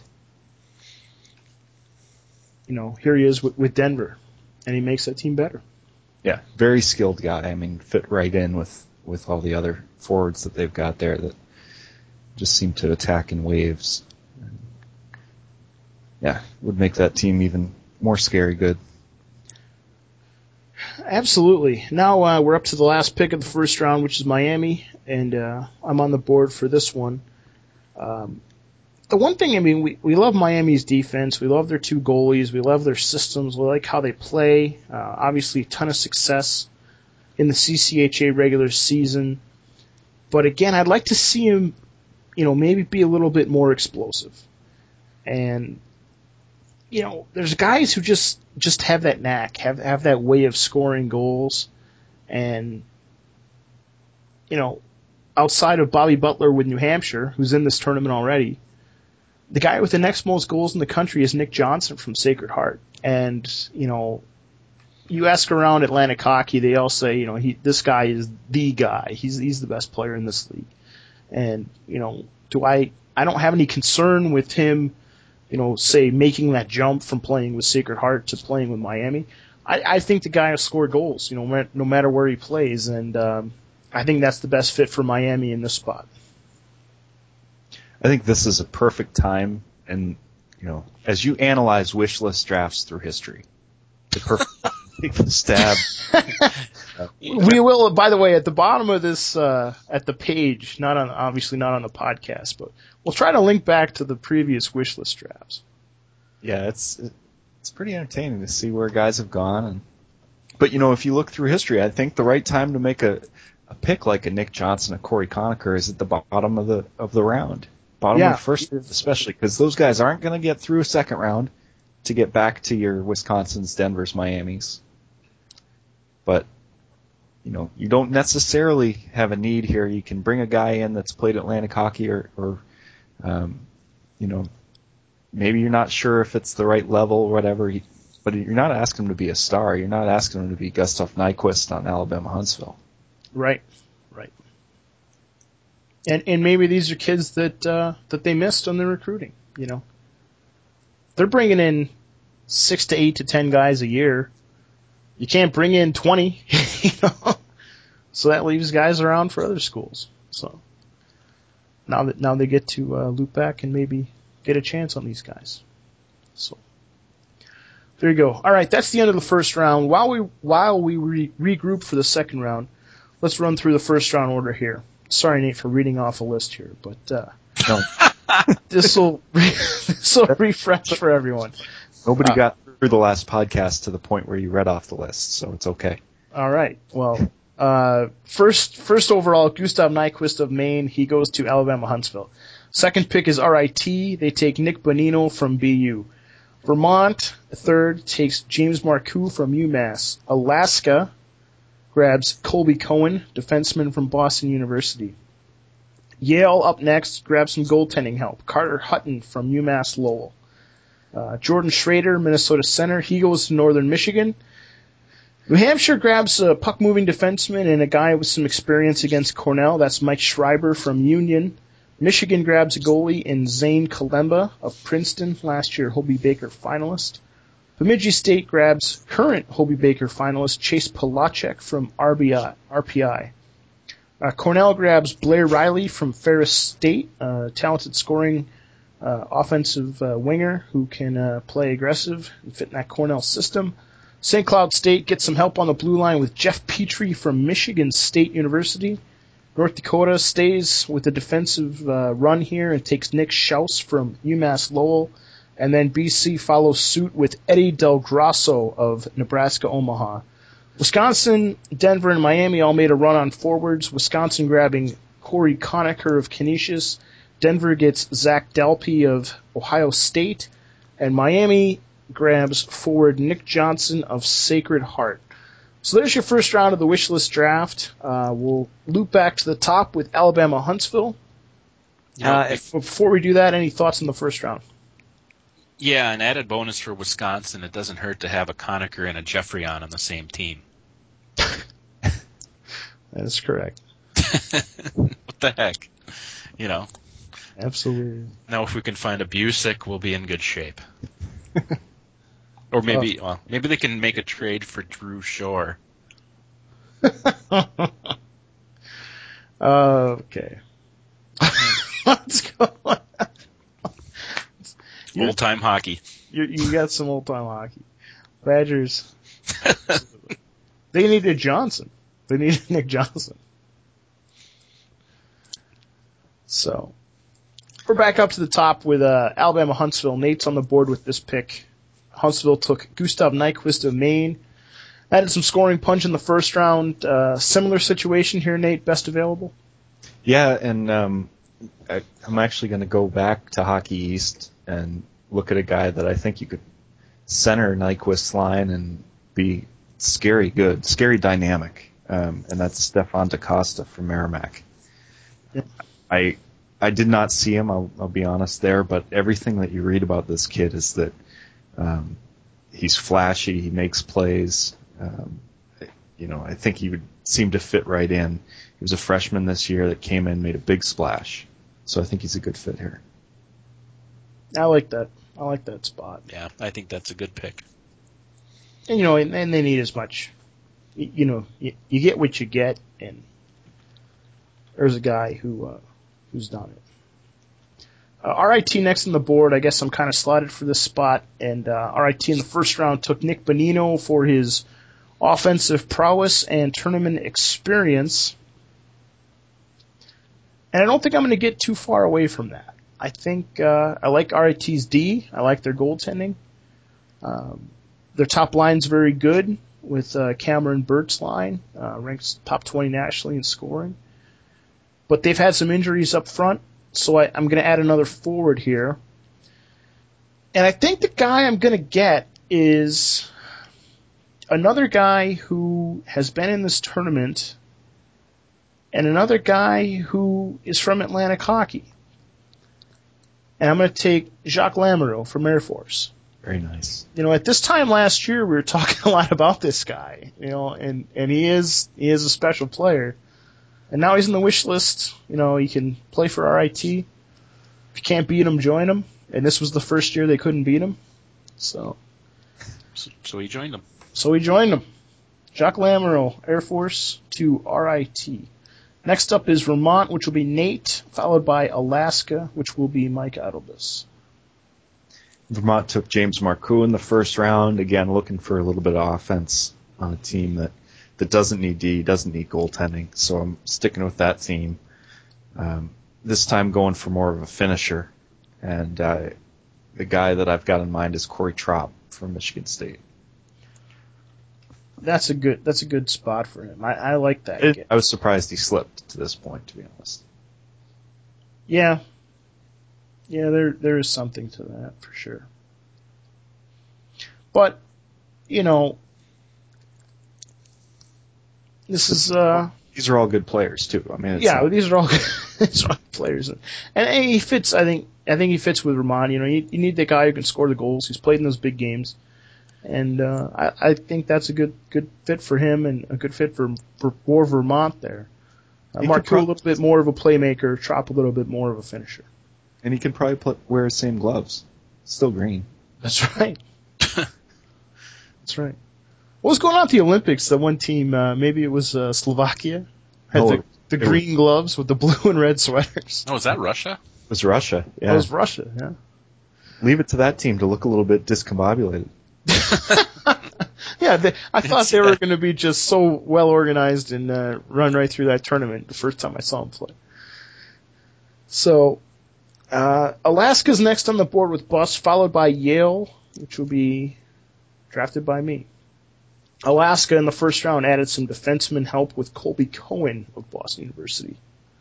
here he is with Denver, and he makes that team better. Yeah, very skilled guy. I mean, fit right in with all the other forwards that they've got there that just seem to attack in waves. Yeah, would make that team even more scary good. Absolutely. Now we're up to the last pick of the first round, which is Miami, and I'm on the board for this one. The one thing, we love Miami's defense. We love their two goalies. We love their systems. We like how they play. Obviously, a ton of success in the CCHA regular season. But again, I'd like to see him, maybe be a little bit more explosive. And, there's guys who just have that knack, have that way of scoring goals. And, outside of Bobby Butler with New Hampshire, who's in this tournament already, the guy with the next most goals in the country is Nick Johnson from Sacred Heart. And, you ask around Atlantic hockey, they all say, this guy is the guy. He's the best player in this league. And, I don't have any concern with him, say making that jump from playing with Sacred Heart to playing with Miami. I think the guy will score goals, no matter where he plays. And, I think that's the best fit for Miami in this spot. I think this is a perfect time, and as you analyze wish list drafts through history, the perfect time to take the stab. We will, by the way, at the bottom of this, at the page, obviously not on the podcast, but we'll try to link back to the previous wish list drafts. Yeah, it's pretty entertaining to see where guys have gone, but if you look through history, I think the right time to make a pick like a Nick Johnson, a Corey Conacher is at the bottom of the round. Bottom of the first, especially, because those guys aren't going to get through a second round to get back to your Wisconsins, Denvers, Miamis. But, you don't necessarily have a need here. You can bring a guy in that's played Atlantic hockey or maybe you're not sure if it's the right level or whatever, but you're not asking him to be a star. You're not asking him to be Gustav Nyquist on Alabama Huntsville. Right. And maybe these are kids that they missed on the recruiting. They're bringing in 6 to 8 to 10 guys a year. You can't bring in 20, So that leaves guys around for other schools. So now they get to loop back and maybe get a chance on these guys. So there you go. All right, that's the end of the first round. While we regroup for the second round, let's run through the first round order here. Sorry, Nate, for reading off a list here, but No. this will refresh for everyone. Nobody got through the last podcast to the point where you read off the list, so it's okay. All right. Well, first overall, Gustav Nyquist of Maine. He goes to Alabama Huntsville. Second pick is RIT. They take Nick Bonino from BU. Vermont, third, takes James Marcoux from UMass. Alaska grabs Colby Cohen, defenseman from Boston University. Yale up next, grabs some goaltending help. Carter Hutton from UMass Lowell. Jordan Schrader, Minnesota center. He goes to Northern Michigan. New Hampshire grabs a puck-moving defenseman and a guy with some experience against Cornell. That's Mike Schreiber from Union. Michigan grabs a goalie in Zane Kalemba of Princeton, last year Hobey Baker finalist. Bemidji State grabs current Hobey Baker finalist Chase Polacek from RPI. Cornell grabs Blair Riley from Ferris State, a talented scoring offensive winger who can play aggressive and fit in that Cornell system. St. Cloud State gets some help on the blue line with Jeff Petrie from Michigan State University. North Dakota stays with a defensive run here and takes Nick Schaus from UMass Lowell. And then BC follows suit with Eddie Del Grosso of Nebraska Omaha. Wisconsin, Denver, and Miami all made a run on forwards. Wisconsin grabbing Corey Conacher of Canisius. Denver gets Zach Dalpe of Ohio State. And Miami grabs forward Nick Johnson of Sacred Heart. So there's your first round of the wish list draft. We'll loop back to the top with Alabama Huntsville. Before we do that, any thoughts on the first round? Yeah, an added bonus for Wisconsin, it doesn't hurt to have a Conacher and a Jeffrey on the same team. That is correct. What the heck? Absolutely. Now if we can find a Busick, we'll be in good shape. Or maybe they can make a trade for Drew Shore. Okay. Let's go. Old time hockey. You got some old time hockey. Badgers. They needed Johnson. They needed Nick Johnson. So we're back up to the top with Alabama Huntsville. Nate's on the board with this pick. Huntsville took Gustav Nyquist of Maine. Added some scoring punch in the first round. Similar situation here, Nate, best available? Yeah, and I'm actually going to go back to Hockey East and look at a guy that I think you could center Nyquist's line and be scary good, scary dynamic, and that's Stefan DaCosta from Merrimack. Yeah. I did not see him, I'll be honest there, but everything that you read about this kid is that he's flashy, he makes plays. I think he would seem to fit right in. He was a freshman this year that came in, made a big splash. So I think he's a good fit here. I like that. I like that spot. Yeah, I think that's a good pick. And, and they need as much. You get what you get, and there's a guy who's done it. RIT next on the board. I guess I'm kind of slotted for this spot, and RIT in the first round took Nick Bonino for his offensive prowess and tournament experience. And I don't think I'm going to get too far away from that. I think I like RIT's D. I like their goaltending. Their top line's very good with Cameron Burt's line, ranks top 20 nationally in scoring. But they've had some injuries up front, so I'm going to add another forward here. And I think the guy I'm going to get is another guy who has been in this tournament and another guy who is from Atlantic Hockey. And I'm going to take Jacques Lamoureux from Air Force. Very nice. At this time last year, we were talking a lot about this guy, and he is a special player. And now he's in the wish list. He can play for RIT. If you can't beat him, join him. And this was the first year they couldn't beat him. So he joined them. So he joined them. Jacques Lamoureux, Air Force to RIT. Next up is Vermont, which will be Nate, followed by Alaska, which will be Mike Adelbus. Vermont took James Marcoux in the first round, again looking for a little bit of offense on a team that doesn't need D, doesn't need goaltending, so I'm sticking with that theme. This time going for more of a finisher, and the guy that I've got in mind is Corey Trop from Michigan State. That's a good spot for him. I like that. I was surprised he slipped to this point, to be honest. Yeah, there is something to that for sure. But this is these are all good players too. I mean, these are all good players, and he fits. I think he fits with Vermont. You need the guy who can score the goals. He's played in those big games. And I think that's a good fit for him and a good fit for Vermont there. Marcoux a little bit more of a playmaker, Trop a little bit more of a finisher. And he can probably wear the same gloves. Still green. That's right. That's right. What was going on at the Olympics? The one team, maybe it was Slovakia, had the green gloves with the blue and red sweaters. Oh, was that Russia? It was Russia, yeah. It was Russia, yeah. Leave it to that team to look a little bit discombobulated. Yeah, I thought they were going to be just so well organized and run right through that tournament the first time I saw them play. So, Alaska's next on the board with Bus, followed by Yale, which will be drafted by me. Alaska in the first round added some defenseman help with Colby Cohen of Boston University.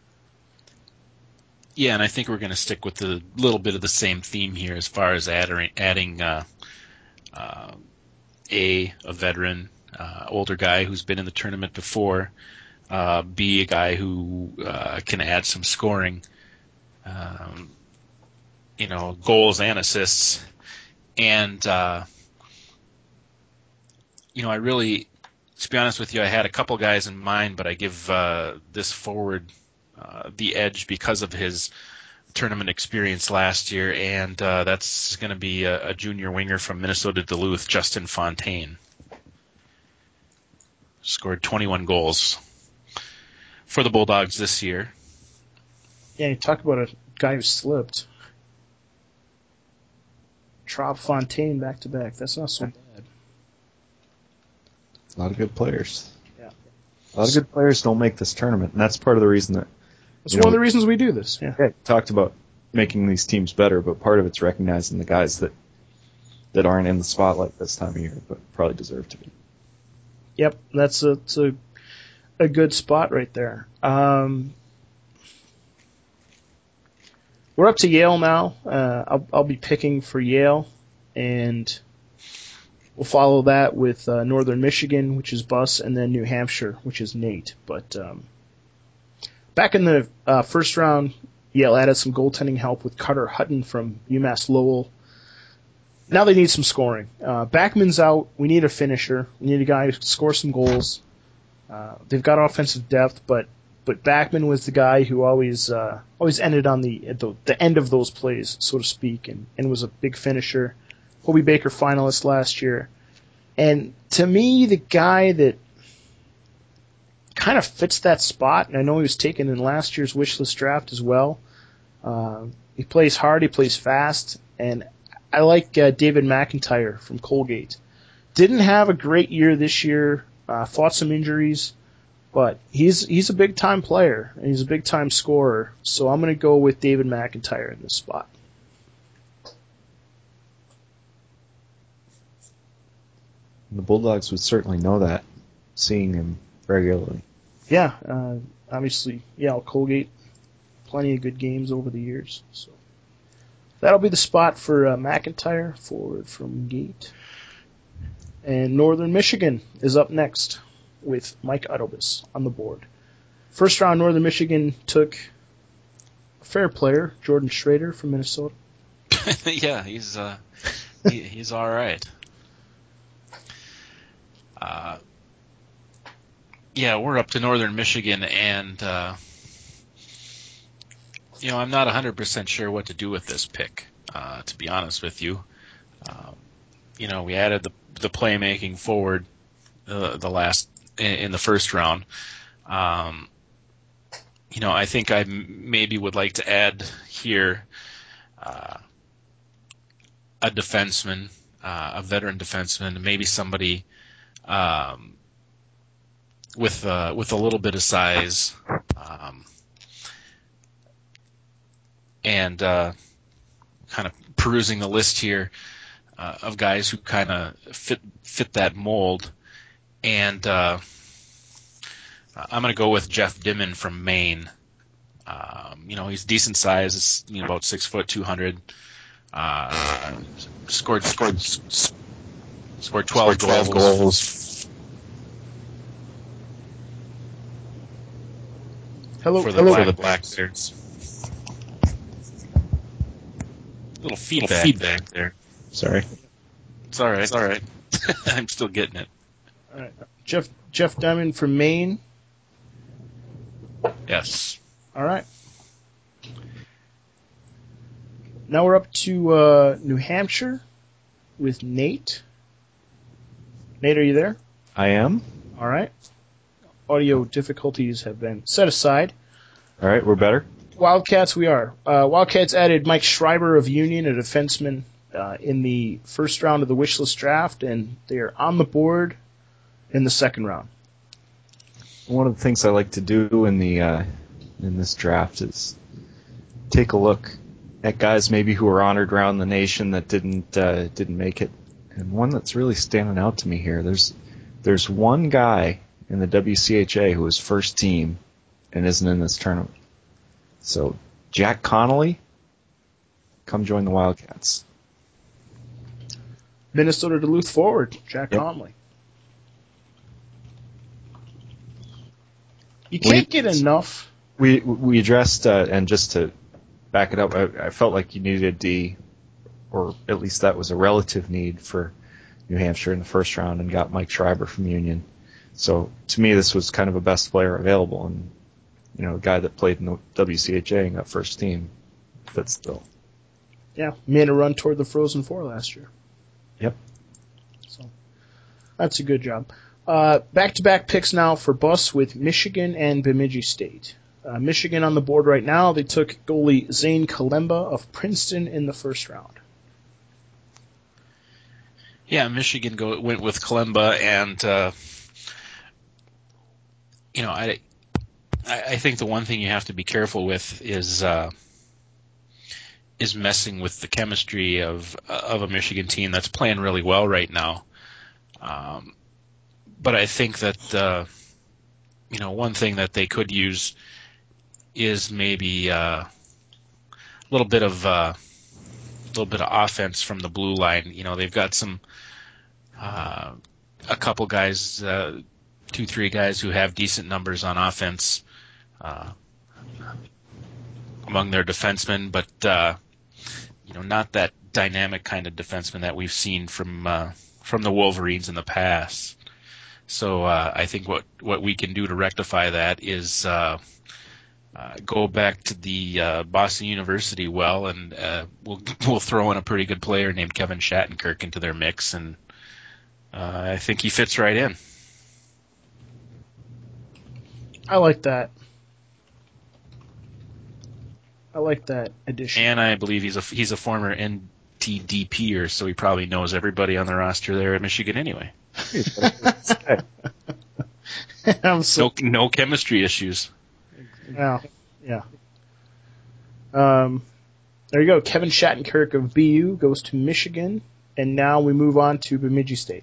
Yeah, and I think we're going to stick with a little bit of the same theme here as far as adding a veteran, older guy who's been in the tournament before, B, a guy who can add some scoring, goals and assists. And, I really, to be honest with you, I had a couple guys in mind, but I give this forward the edge because of his tournament experience last year, and that's going to be a junior winger from Minnesota Duluth, Justin Fontaine. Scored 21 goals for the Bulldogs this year. Yeah, you talk about a guy who slipped. Trop, Fontaine back to back. That's not so bad. A lot of good players. Yeah. A lot of good players don't make this tournament, and that's part of the reason that. That's one of the reasons we do this. Yeah. Talked about making these teams better, but part of it's recognizing the guys that aren't in the spotlight this time of year, but probably deserve to be. Yep, that's a good spot right there. We're up to Yale now. I'll be picking for Yale, and we'll follow that with Northern Michigan, which is Bus, and then New Hampshire, which is Nate. But back in the first round, Yale added some goaltending help with Carter Hutton from UMass Lowell. Now they need some scoring. Backman's out. We need a finisher. We need a guy who can score some goals. They've got offensive depth, but Backman was the guy who always ended on the end of those plays, so to speak, and was a big finisher. Hobey Baker finalist last year. And to me, the guy that kind of fits that spot, and I know he was taken in last year's wish list draft as well. He plays hard, he plays fast, and I like David McIntyre from Colgate. Didn't have a great year this year, fought some injuries, but he's a big-time player, and he's a big-time scorer, so I'm going to go with David McIntyre in this spot. The Bulldogs would certainly know that, seeing him regularly. Yeah, obviously, Colgate, plenty of good games over the years. So that'll be the spot for McIntyre, forward from Gate. And Northern Michigan is up next with Mike Udobus on the board. First round, Northern Michigan took a fair player, Jordan Schrader from Minnesota. Yeah, he's all right. We're up to Northern Michigan, and I'm not 100% sure what to do with this pick, to be honest with you. We added the playmaking forward in the first round. I think I maybe would like to add here a defenseman, a veteran defenseman, maybe somebody with a little bit of size, and kind of perusing the list here of guys who kind of fit that mold, and I'm going to go with Jeff Dimon from Maine. He's decent size, about 6 foot 200. Scored 12 goals. Hello for the Black Bears. Little feedback there. Sorry. It's all right. I'm still getting it. All right. Jeff Dimon from Maine. Yes. All right. Now we're up to New Hampshire with Nate. Nate, are you there? I am. All right. Audio difficulties have been set aside. All right, we're better. Wildcats, we are. Wildcats added Mike Schreiber of Union, a defenseman, in the first round of the wish list draft, and they are on the board in the second round. One of the things I like to do in this draft is take a look at guys maybe who are honored around the nation that didn't make it, and one that's really standing out to me here. There's one guy in the WCHA who is first team and isn't in this tournament. So Jack Connolly, come join the Wildcats. Minnesota Duluth forward, Jack Connolly. You can't get enough. We addressed, and just to back it up, I felt like you needed a D, or at least that was a relative need for New Hampshire in the first round, and got Mike Schreiber from Union. So to me, this was kind of a best player available, and a guy that played in the WCHA and got first team fits the bill. Yeah, made a run toward the Frozen Four last year. Yep. So that's a good job. Back-to-back picks now for Bus with Michigan and Bemidji State. Michigan on the board right now. They took goalie Zane Kalemba of Princeton in the first round. Yeah, Michigan went with Kalemba, and I think the one thing you have to be careful with is messing with the chemistry of a Michigan team that's playing really well right now. but I think that one thing that they could use is maybe a little bit of offense from the blue line. They've got some a couple guys, 2-3 guys who have decent numbers on offense among their defensemen, but not that dynamic kind of defenseman that we've seen from the Wolverines in the past. So I think what we can do to rectify that is go back to the Boston University well, and we'll throw in a pretty good player named Kevin Shattenkirk into their mix, and I think he fits right in. I like that. I like that addition. And I believe he's a former NTDPer, so he probably knows everybody on the roster there at Michigan anyway. No chemistry issues. Yeah. There you go. Kevin Shattenkirk of BU goes to Michigan, and now we move on to Bemidji State.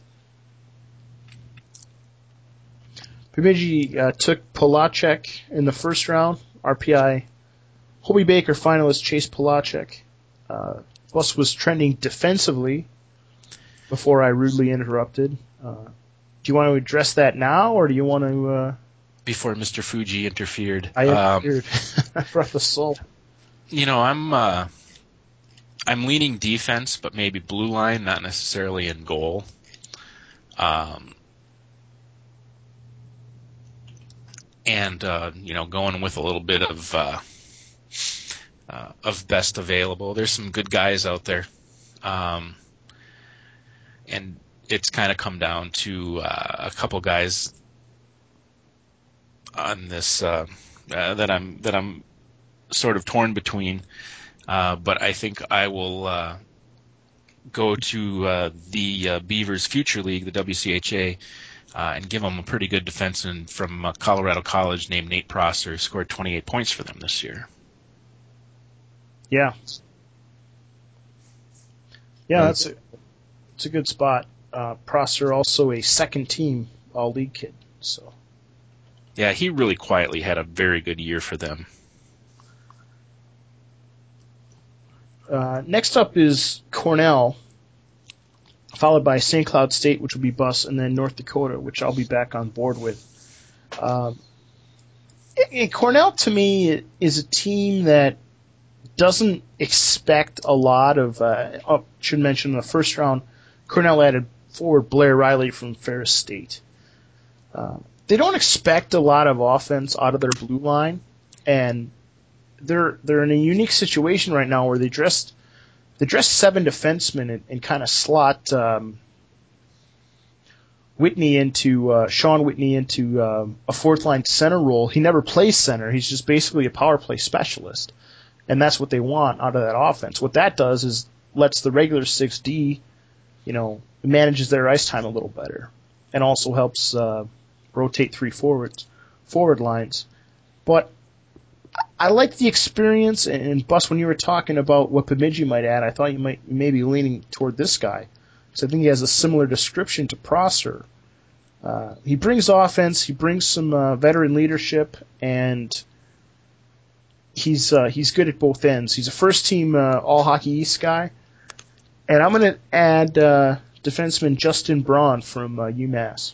Bemidji took Polacek in the first round. RPI Hobie Baker finalist Chase Polacek. Bus was trending defensively before I rudely interrupted. Do you want to address that now, or do you want to... Before Mr. Fuji interfered. I interfered. I brought the salt. I'm leaning defense, but maybe blue line, not necessarily in goal. Going with a little bit of best available. There's some good guys out there, and it's kind of come down to a couple guys on this that I'm sort of torn between. But I think I will go to the Beavers Future League, the WCHA, and give them a pretty good defenseman from Colorado College named Nate Prosser, who scored 28 points for them this year. Yeah. Yeah, it's a good spot. Prosser also a second team all-league kid. So. Yeah, he really quietly had a very good year for them. Next up is Cornell, followed by St. Cloud State, which will be Bus, and then North Dakota, which I'll be back on board with. Cornell, to me, is a team that doesn't expect a lot of... should mention in the first round, Cornell added forward Blair Riley from Ferris State. They don't expect a lot of offense out of their blue line, and they're in a unique situation right now where they dressed 7 defensemen and kind of slot Sean Whitney into a fourth line center role. He never plays center. He's just basically a power play specialist, and that's what they want out of that offense. What that does is lets the regular 6D, manages their ice time a little better, and also helps rotate 3 forward lines. But I like the experience, and Bus, when you were talking about what Bemidji might add, I thought you may be leaning toward this guy. So I think he has a similar description to Prosser. He brings offense, he brings some veteran leadership, and he's good at both ends. He's a first-team All-Hockey East guy. And I'm going to add defenseman Justin Braun from UMass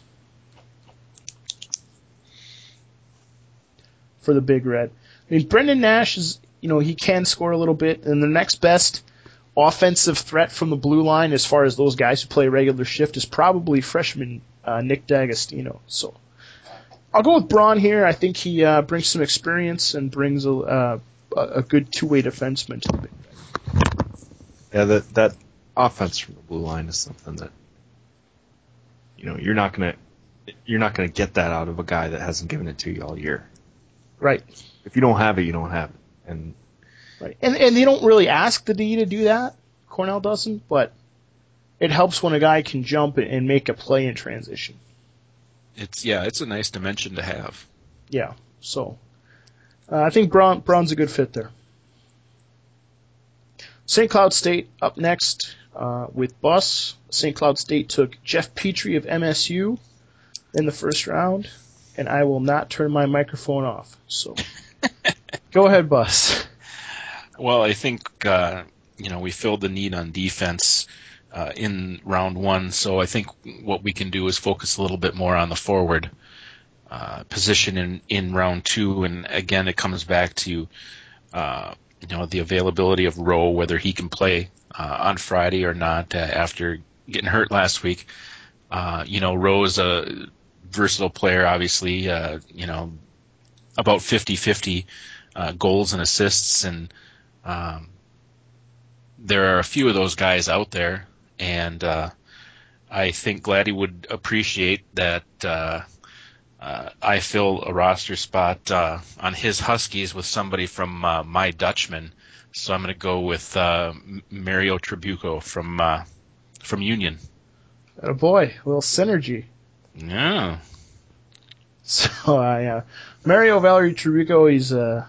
for the Big Red. I mean, Brendan Nash is, he can score a little bit, and the next best offensive threat from the blue line as far as those guys who play regular shift is probably freshman Nick D'Agostino. So I'll go with Braun here. I think he brings some experience and brings a good two-way defenseman to the Big Red. Yeah, that offense from the blue line is something that you're not gonna get that out of a guy that hasn't given it to you all year. Right. If you don't have it, you don't have it. And right. And they don't really ask the D to do that. Cornell doesn't, but it helps when a guy can jump and make a play in transition. It's a nice dimension to have. Yeah. So I think Braun's a good fit there. St. Cloud State up next with Bus. St. Cloud State took Jeff Petrie of MSU. in the first round, and I will not turn my microphone off. So, go ahead, Bus. Well, I think we filled the need on defense in round one, so I think what we can do is focus a little bit more on the forward position in round two, and again, it comes back to the availability of Rowe, whether he can play on Friday or not after getting hurt last week. Rowe is a versatile player, obviously, about 50-50 goals and assists, and there are a few of those guys out there, and I think Gladdy would appreciate that I fill a roster spot on his Huskies with somebody from my Dutchman. So I'm going to go with Mario Trabuco from Union. Oh boy, a little synergy. Yeah. So Mario Valerie Trabuco, he's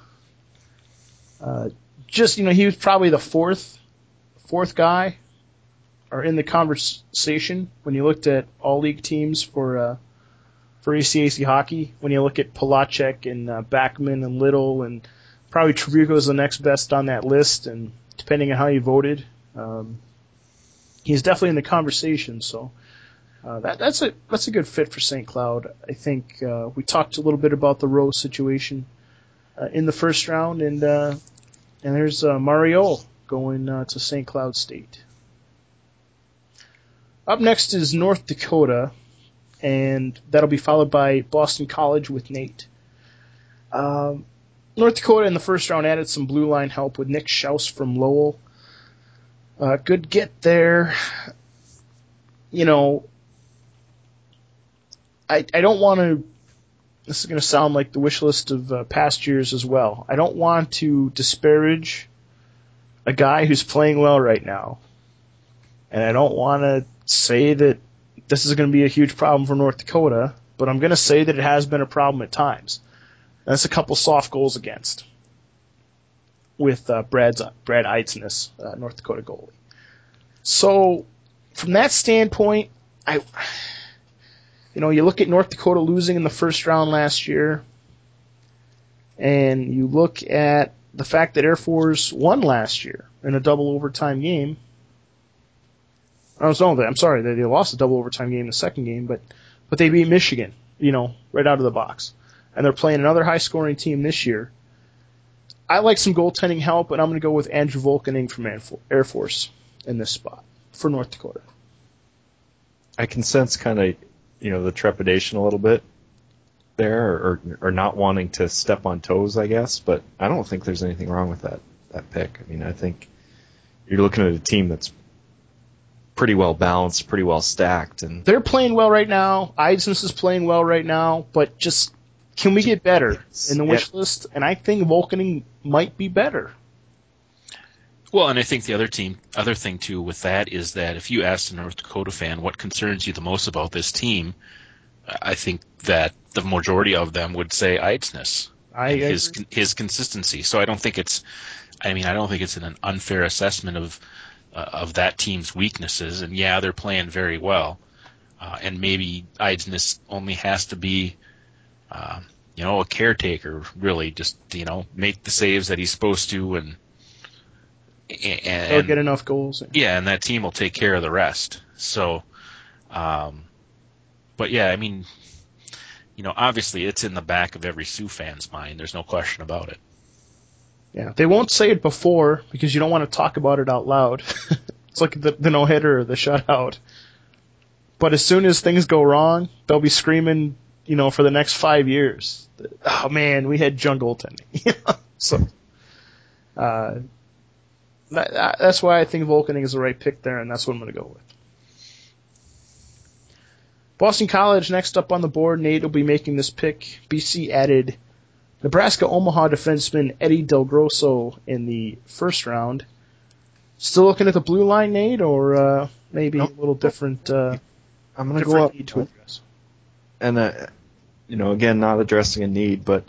he was probably the fourth guy, or in the conversation when you looked at all league teams for ACAC hockey. When you look at Polacek and Backman and Little, and probably Trabuco is the next best on that list, and depending on how you voted, he's definitely in the conversation. So that's a good fit for St. Cloud. I think we talked a little bit about the Rose situation in the first round, and there's Mario going to St. Cloud State. Up next is North Dakota, and that'll be followed by Boston College with Nate. North Dakota in the first round added some blue line help with Nick Schaus from Lowell. Good get there. I don't want to. This is going to sound like the wish list of past years as well. I don't want to disparage a guy who's playing well right now, and I don't want to say that this is going to be a huge problem for North Dakota, but I'm going to say that it has been a problem at times. That's a couple soft goals against with Brad Eidsness, North Dakota goalie. So from that standpoint, you look at North Dakota losing in the first round last year, and you look at the fact that Air Force won last year in a double overtime game. I'm sorry, they lost a double overtime game in the second game, but they beat Michigan, right out of the box. And they're playing another high-scoring team this year. I like some goaltending help, and I'm going to go with Andrew Volkening from Air Force in this spot for North Dakota. I can sense kind of, the trepidation a little bit there, or not wanting to step on toes, I guess. But I don't think there's anything wrong with that pick. I mean, I think you're looking at a team that's pretty well balanced, pretty well stacked, and they're playing well right now. Eidsness is playing well right now, but just can we get better in the wish list? And I think Volkening might be better. Well, and I think the other thing too with that is that if you asked a North Dakota fan what concerns you the most about this team, I think that the majority of them would say Eidsness and his consistency. So I don't think it's an unfair assessment of that team's weaknesses. And yeah, they're playing very well, and maybe Eidsness only has to be a caretaker, really, just make the saves that he's supposed to, and they'll get enough goals. Yeah, and that team will take care of the rest. So, but yeah, I mean, obviously it's in the back of every Sioux fan's mind. There's no question about it. Yeah, they won't say it before because you don't want to talk about it out loud. It's like the no-hitter or the shutout. But as soon as things go wrong, they'll be screaming, for the next 5 years. Oh man, we had junk goaltending. So, that's why I think Volkening is the right pick there, and that's what I'm going to go with. Boston College next up on the board. Nate will be making this pick. BC added Nebraska-Omaha defenseman Eddie Del Grosso in the first round. Still looking at the blue line, Nate, or maybe a little different? I'm going to go up need to address. And again, not addressing a need, but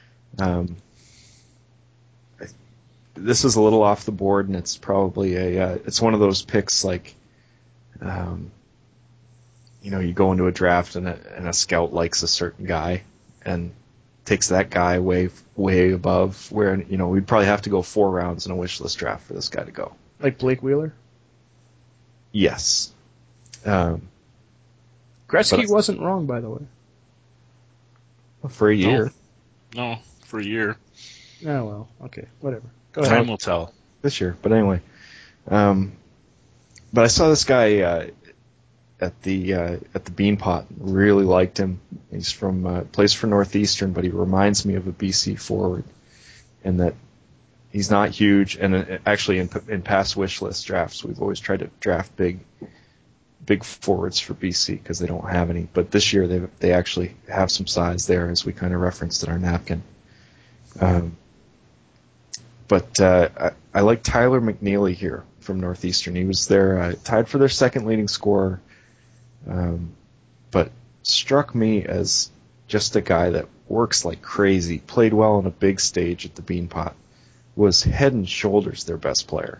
this is a little off the board, and it's probably it's one of those picks like you go into a draft and a scout likes a certain guy and takes that guy way above where, we'd probably have to go 4 rounds in a wish list draft for this guy to go. Like Blake Wheeler? Yes. Gretzky wasn't wrong, by the way. For a year. No, for a year. Oh, well, okay, whatever. Go ahead. Time will tell. This year, but anyway. But I saw this guy at the Beanpot. Really liked him. He's from plays for Northeastern, but he reminds me of a BC forward, in that he's not huge. And actually, in past wish list drafts, we've always tried to draft big forwards for BC because they don't have any. But this year, they actually have some size there, as we kind of referenced in our napkin. But I like Tyler McNeely here from Northeastern. He was there, tied for their second leading scorer, but struck me as just a guy that works like crazy, played well on a big stage at the Beanpot, was head and shoulders their best player.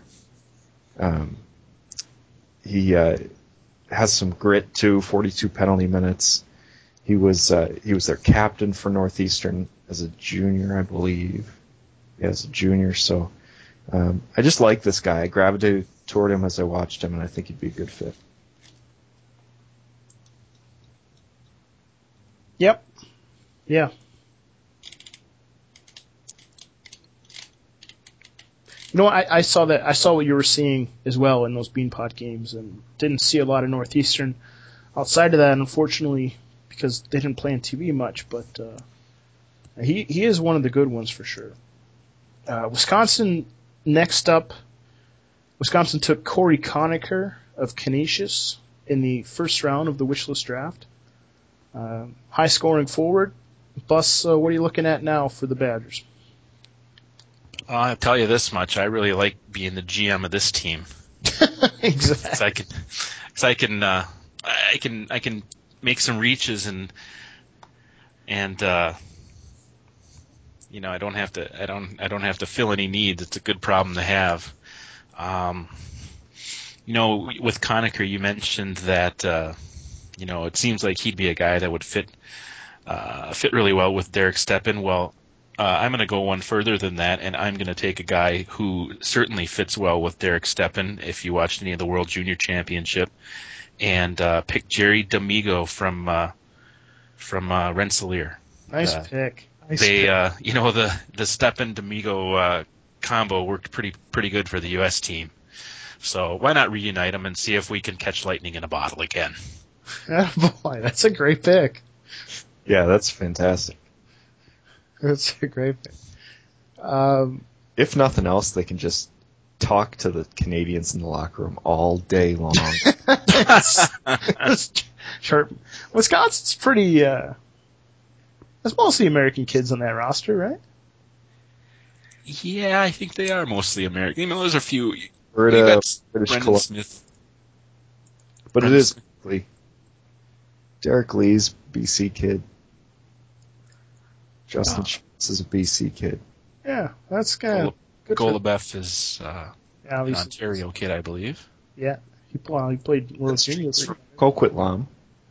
He has some grit too, 42 penalty minutes. He was their captain for Northeastern as a junior, I believe. Yeah, as a junior, so I just like this guy. I gravitated toward him as I watched him, and I think he'd be a good fit. Yep. Yeah. I saw that. I saw what you were seeing as well in those Beanpot games, and didn't see a lot of Northeastern outside of that, unfortunately, because they didn't play on TV much. But he is one of the good ones for sure. Wisconsin next up. Wisconsin took Corey Conacher of Canisius in the first round of the wish list draft. High scoring forward. Bus, what are you looking at now for the Badgers? I'll tell you this much: I really like being the GM of this team. Exactly. So I can make some reaches and I don't have to fill any needs. It's a good problem to have. With Conacher, you mentioned that it seems like he'd be a guy that would fit really well with Derek Stepan. Well, I'm going to go one further than that, and I'm going to take a guy who certainly fits well with Derek Stepan, if you watched any of the World Junior Championship, and pick Jerry D'Amigo from Rensselaer. Nice pick. The Stepan D'Amigo combo worked pretty good for the U.S. team. So why not reunite them and see if we can catch lightning in a bottle again? Oh boy, that's a great pick. Yeah, that's fantastic. That's a great pick. If nothing else, they can just talk to the Canadians in the locker room all day long. Sure. Wisconsin's pretty. There's mostly American kids on that roster, right? Yeah, I think they are mostly American. There's a few. British Brendan Columbia. Smith. But Brendan it is Lee. Derek Lee's BC kid. Justin Schultz is a BC kid. Yeah, that's kind of good. Golubeff is an Obviously. Ontario kid, I believe. Yeah, he played World Juniors. From Coquitlam.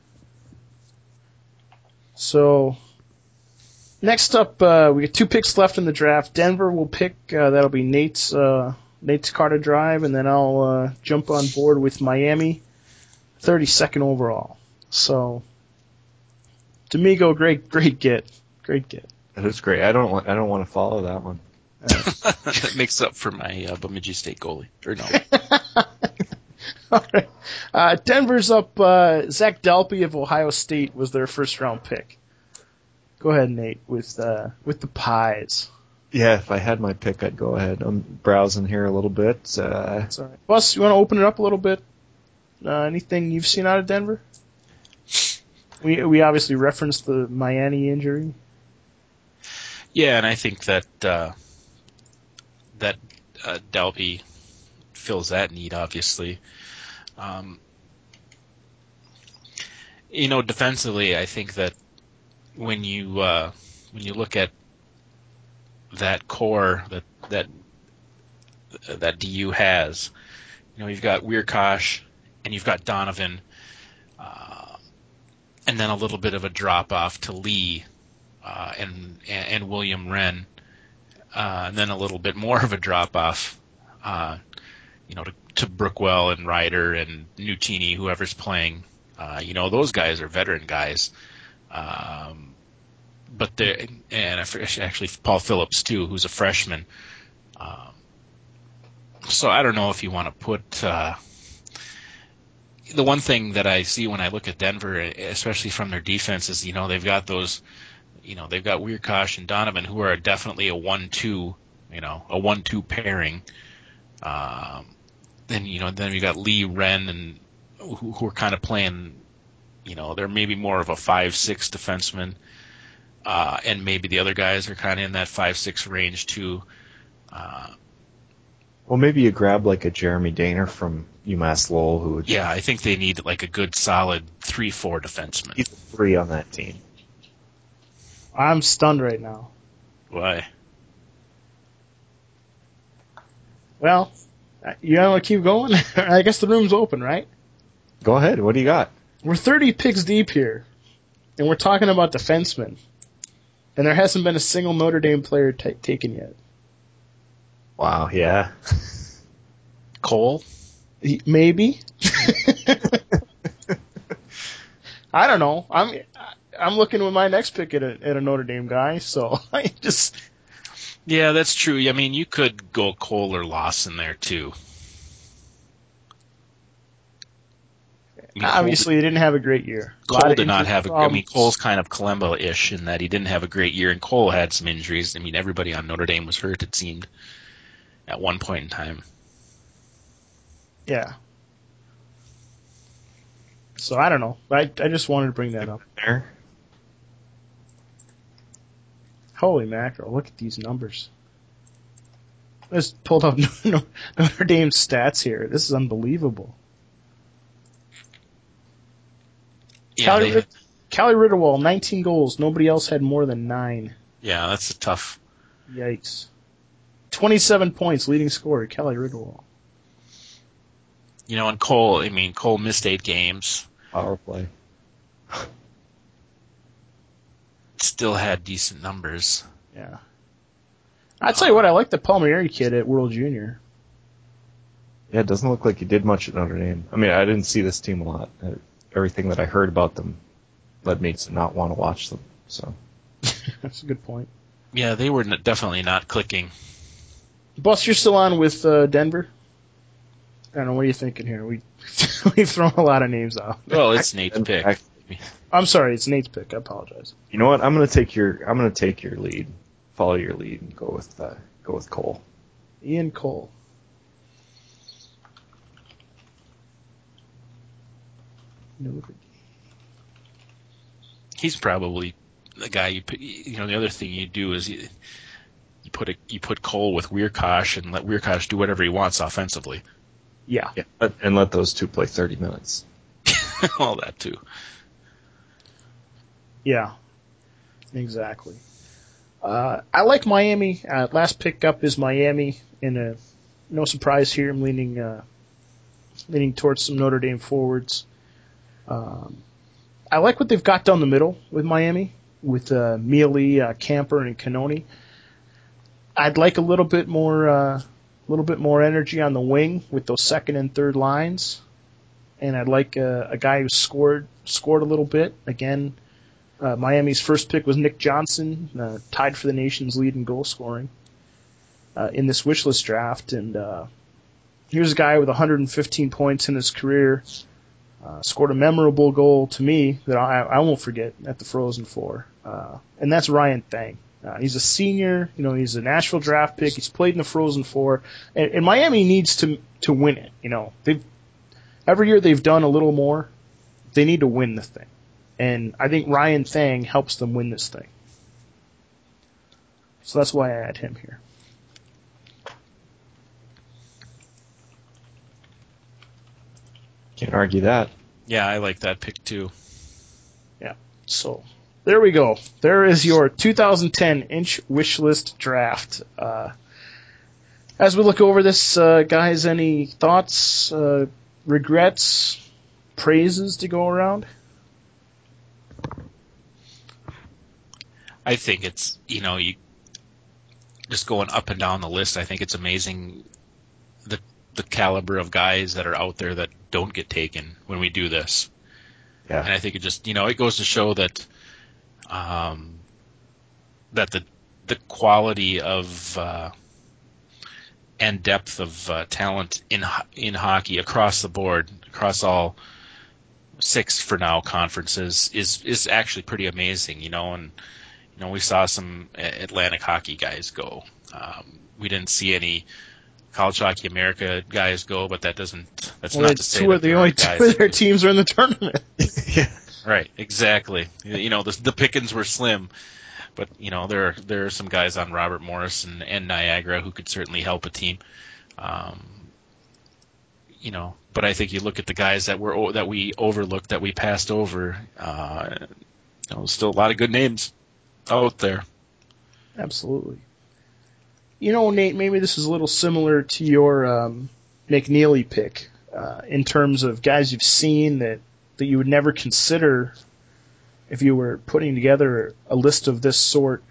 So, next up, we got 2 picks left in the draft. Denver will pick, that'll be Nate's Carter Drive, and then I'll jump on board with Miami, 32nd overall. So, D'Amigo, great get. Great get. That is great. I don't want to follow that one. That makes up for my Bemidji State goalie. Or no. All right. Denver's up. Zach Delpy of Ohio State was their first round pick. Go ahead, Nate, with the Pies. Yeah, if I had my pick, I'd go ahead. I'm browsing here a little bit. That's all right. Bus, you want to open it up a little bit? Anything you've seen out of Denver? We obviously referenced the Miami injury. Yeah, and I think that Delpy fills that need, obviously. Defensively, I think that when you look at that core that DU has, you've got Wierkosh and you've got Donovan. and then a little bit of a drop off to Lee and William Wren, and then a little bit more of a drop off, to Brookwell and Ryder and Nutini, whoever's playing. Those guys are veteran guys. But actually Paul Phillips too, who's a freshman. So I don't know if you want to put. The one thing that I see when I look at Denver, especially from their defense, is they've got those. They've got Wierkosh and Donovan, who are definitely a 1-2, a 1-2 pairing. Then you got Lee, Wren, and who are kind of playing. They're maybe more of a 5-6 defenseman, and maybe the other guys are kind of in that 5-6 range too. Well, maybe you grab like a Jeremy Daner from UMass Lowell, who would. Yeah, I think they need like a good solid 3-4 defenseman. He's 3 on that team. I'm stunned right now. Why? Well, you want to keep going? I guess the room's open, right? Go ahead. What do you got? We're 30 picks deep here, and we're talking about defensemen. And there hasn't been a single Notre Dame player taken yet. Wow, yeah. Cole? Maybe. I don't know. I'm looking with my next pick at a Notre Dame guy, so I just... Yeah, that's true. I mean, you could go Cole or Lawson there, too. Obviously, he didn't have a great year. Cole did not have Cole's kind of Colombo-ish in that he didn't have a great year, and Cole had some injuries. I mean, everybody on Notre Dame was hurt, it seemed, at one point in time. Yeah. So, I don't know. I just wanted to bring that up. There. Holy mackerel, look at these numbers. I just pulled up Notre Dame's stats here. This is unbelievable. Yeah, Callie Ritterwall, 19 goals. Nobody else had more than 9. Yeah, that's a tough. Yikes. 27 points, leading scorer, Callie Ritterwall. And Cole missed 8 games. Power play. Still had decent numbers. Yeah. I'll tell you what, I like the Palmieri kid at World Junior. Yeah, it doesn't look like he did much at Notre Dame. I mean, I didn't see this team a lot. Everything that I heard about them led me to not want to watch them. So that's a good point. Yeah, they were definitely not clicking. Bus, you're still on with Denver? I don't know, what are you thinking here? We've thrown a lot of names out. Well, it's Nate's pick. I'm sorry, it's Nate's pick. I apologize. You know what? I'm gonna take your lead. Follow your lead and go with Cole. Ian Cole. He's probably the guy you pick. The other thing you do is you put Cole with Wierkosh and let Wierkosh do whatever he wants offensively. Yeah. And let those two play 30 minutes. All that too. Yeah. Exactly. I like Miami. Last pickup is Miami. And no surprise here, I'm leaning towards some Notre Dame forwards. I like what they've got down the middle with Miami, with Mealy, Camper, and Cannoni. I'd like a little bit more energy on the wing with those second and third lines, and I'd like a guy who scored a little bit. Again, Miami's first pick was Nick Johnson, tied for the nation's lead in goal scoring in this wish list draft, and here's a guy with 115 points in his career. Scored a memorable goal to me that I won't forget at the Frozen Four, and that's Ryan Thang. He's a senior, he's a Nashville draft pick. He's played in the Frozen Four, and Miami needs to win it. Every year they've done a little more. They need to win the thing, and I think Ryan Thang helps them win this thing. So that's why I add him here. Can't argue that. Yeah, I like that pick too. Yeah. So there we go. There is your 2010 Inch Wish List draft. As we look over this, guys, any thoughts, regrets, praises to go around? I think it's, you just going up and down the list. I think it's amazing the caliber of guys that are out there that don't get taken when we do this. Yeah. And I think it just, it goes to show that that the quality of and depth of talent in hockey across the board, across all 6 for now conferences is actually pretty amazing, and we saw some Atlantic hockey guys go. We didn't see any College Hockey America guys go, but that's not to say that the only two of their teams are in the tournament. Yeah. Right, exactly. The pickings were slim, but there are some guys on Robert Morris and Niagara who could certainly help a team. But I think you look at the guys that we overlooked, that we passed over. Still a lot of good names out there. Absolutely. Nate, maybe this is a little similar to your McNeely pick in terms of guys you've seen that you would never consider if you were putting together a list of this sort,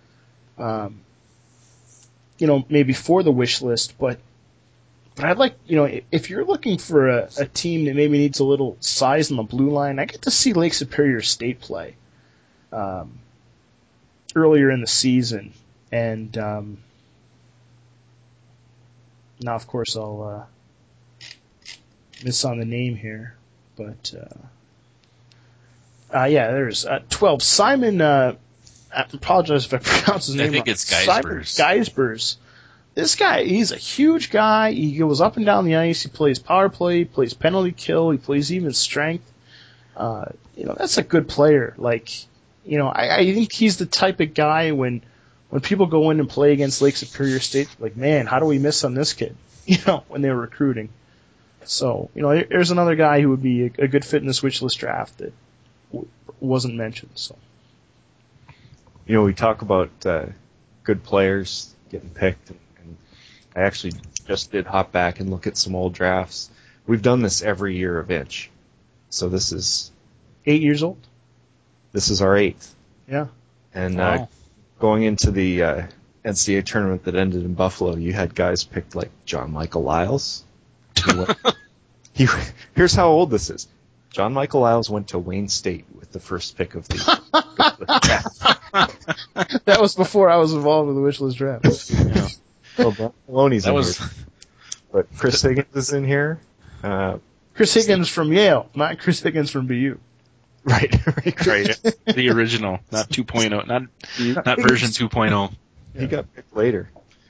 maybe for the wish list, but I'd like, if you're looking for a team that maybe needs a little size on the blue line, I get to see Lake Superior State play earlier in the season, and now, of course, I'll miss on the name here, but there's 12. Simon, I apologize if I pronounce his name wrong. I think it's Geisbers. Simon Geisbers. This guy, he's a huge guy. He goes up and down the ice. He plays power play, he plays penalty kill, he plays even strength. That's a good player. I think he's the type of guy when people go in and play against Lake Superior State, like, man, how do we miss on this kid? When they were recruiting. So, there's another guy who would be a good fit in this wish list draft that wasn't mentioned. So, we talk about good players getting picked, and I actually just did hop back and look at some old drafts. We've done this every year of Inch, so this is 8 years old. This is our 8th. Yeah. And wow. Going into the NCAA tournament that ended in Buffalo, you had guys picked like John Michael Lyles. Here's how old this is. John Michael Lyles went to Wayne State with the first pick of the draft. That was before I was involved with the wish list draft. Yeah. Well, Brian Maloney's in here. But Chris Higgins is in here. Chris Higgins from Yale, not Chris Higgins from BU. Right. The original, not 2.0, not version 2.0. He got picked later.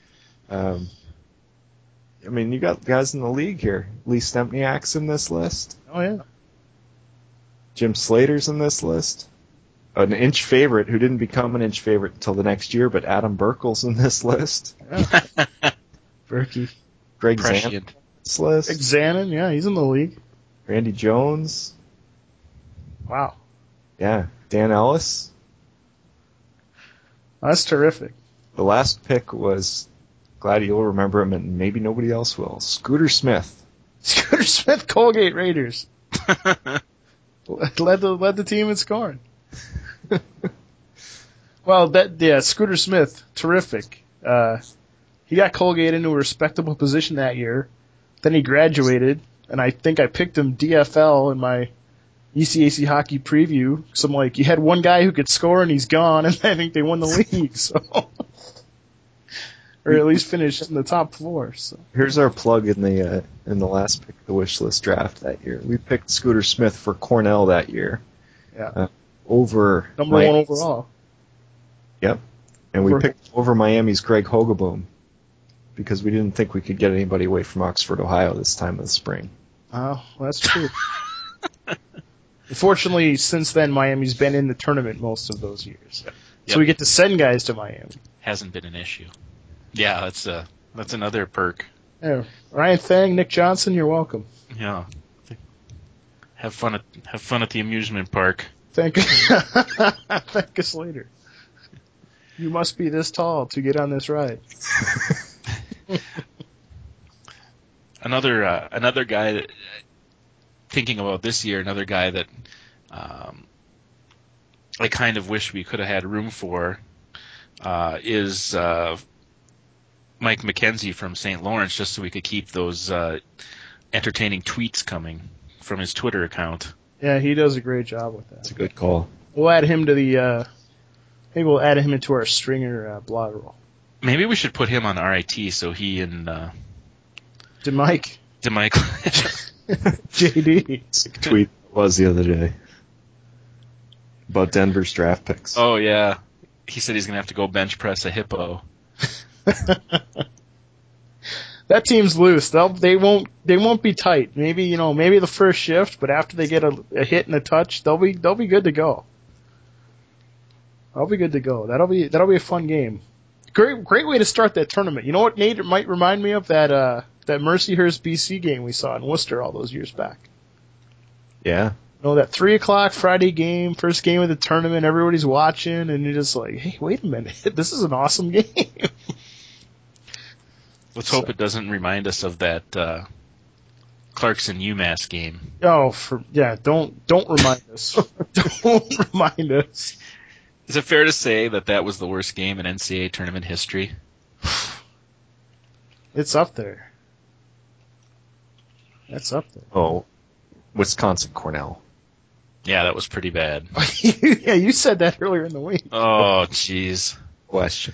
You got guys in the league here. Lee Stempniak's in this list. Oh, yeah. Jim Slater's in this list. An Inch favorite who didn't become an Inch favorite until the next year, but Adam Burkel's in this list. Yeah. Berkey. Greg Zanon in this list. Greg Zanon, yeah, he's in the league. Randy Jones. Wow. Yeah. Dan Ellis. That's terrific. The last pick was, glad you'll remember him, and maybe nobody else will, Scooter Smith. Scooter Smith, Colgate Raiders. led the team in scoring. Well, Scooter Smith, terrific. He got Colgate into a respectable position that year. Then he graduated, and I think I picked him DFL in my ECAC hockey preview. So I'm like, you had one guy who could score and he's gone, and I think they won the league. So, or at least finished in the top 4. So here's our plug in the last pick of the wish list draft that year. We picked Scooter Smith for Cornell that year. Yeah. Over number 1 overall. Yep. And we picked over Miami's Greg Hogeboom because we didn't think we could get anybody away from Oxford, Ohio this time of the spring. Oh, well, that's true. Unfortunately, since then, Miami's been in the tournament most of those years. Yep. So we get to send guys to Miami. Hasn't been an issue. Yeah, that's another perk. Yeah. Ryan Thang, Nick Johnson, you're welcome. Yeah. Have fun at the amusement park. Thank us later. You must be this tall to get on this ride. Another guy that, thinking about this year, another guy that I kind of wish we could have had room for is Mike McKenzie from St. Lawrence, just so we could keep those entertaining tweets coming from his Twitter account. Yeah, he does a great job with that. It's a good call. We'll add him to the. Maybe we'll add him into our Stringer blog roll. Maybe we should put him on RIT so he and DeMike. JD. Tweet was the other day about Denver's draft picks. Oh yeah, he said he's gonna have to go bench press a hippo. That team's loose. They won't be tight. Maybe the first shift, but after they get a hit and a touch, they'll be good to go. I'll be good to go. That'll be a fun game. Great way to start that tournament. You know what, Nate? It might remind me of that Mercyhurst BC game we saw in Worcester all those years back. Yeah. That 3:00 Friday game, first game of the tournament, everybody's watching, and you're just like, hey, wait a minute, this is an awesome game. Let's hope it doesn't remind us of that Clarkson UMass game. Oh, don't remind us. Don't remind us. Is it fair to say that was the worst game in NCAA tournament history? It's up there. That's up there. Oh, Wisconsin Cornell. Yeah, that was pretty bad. Yeah, you said that earlier in the week. Oh, jeez. Question.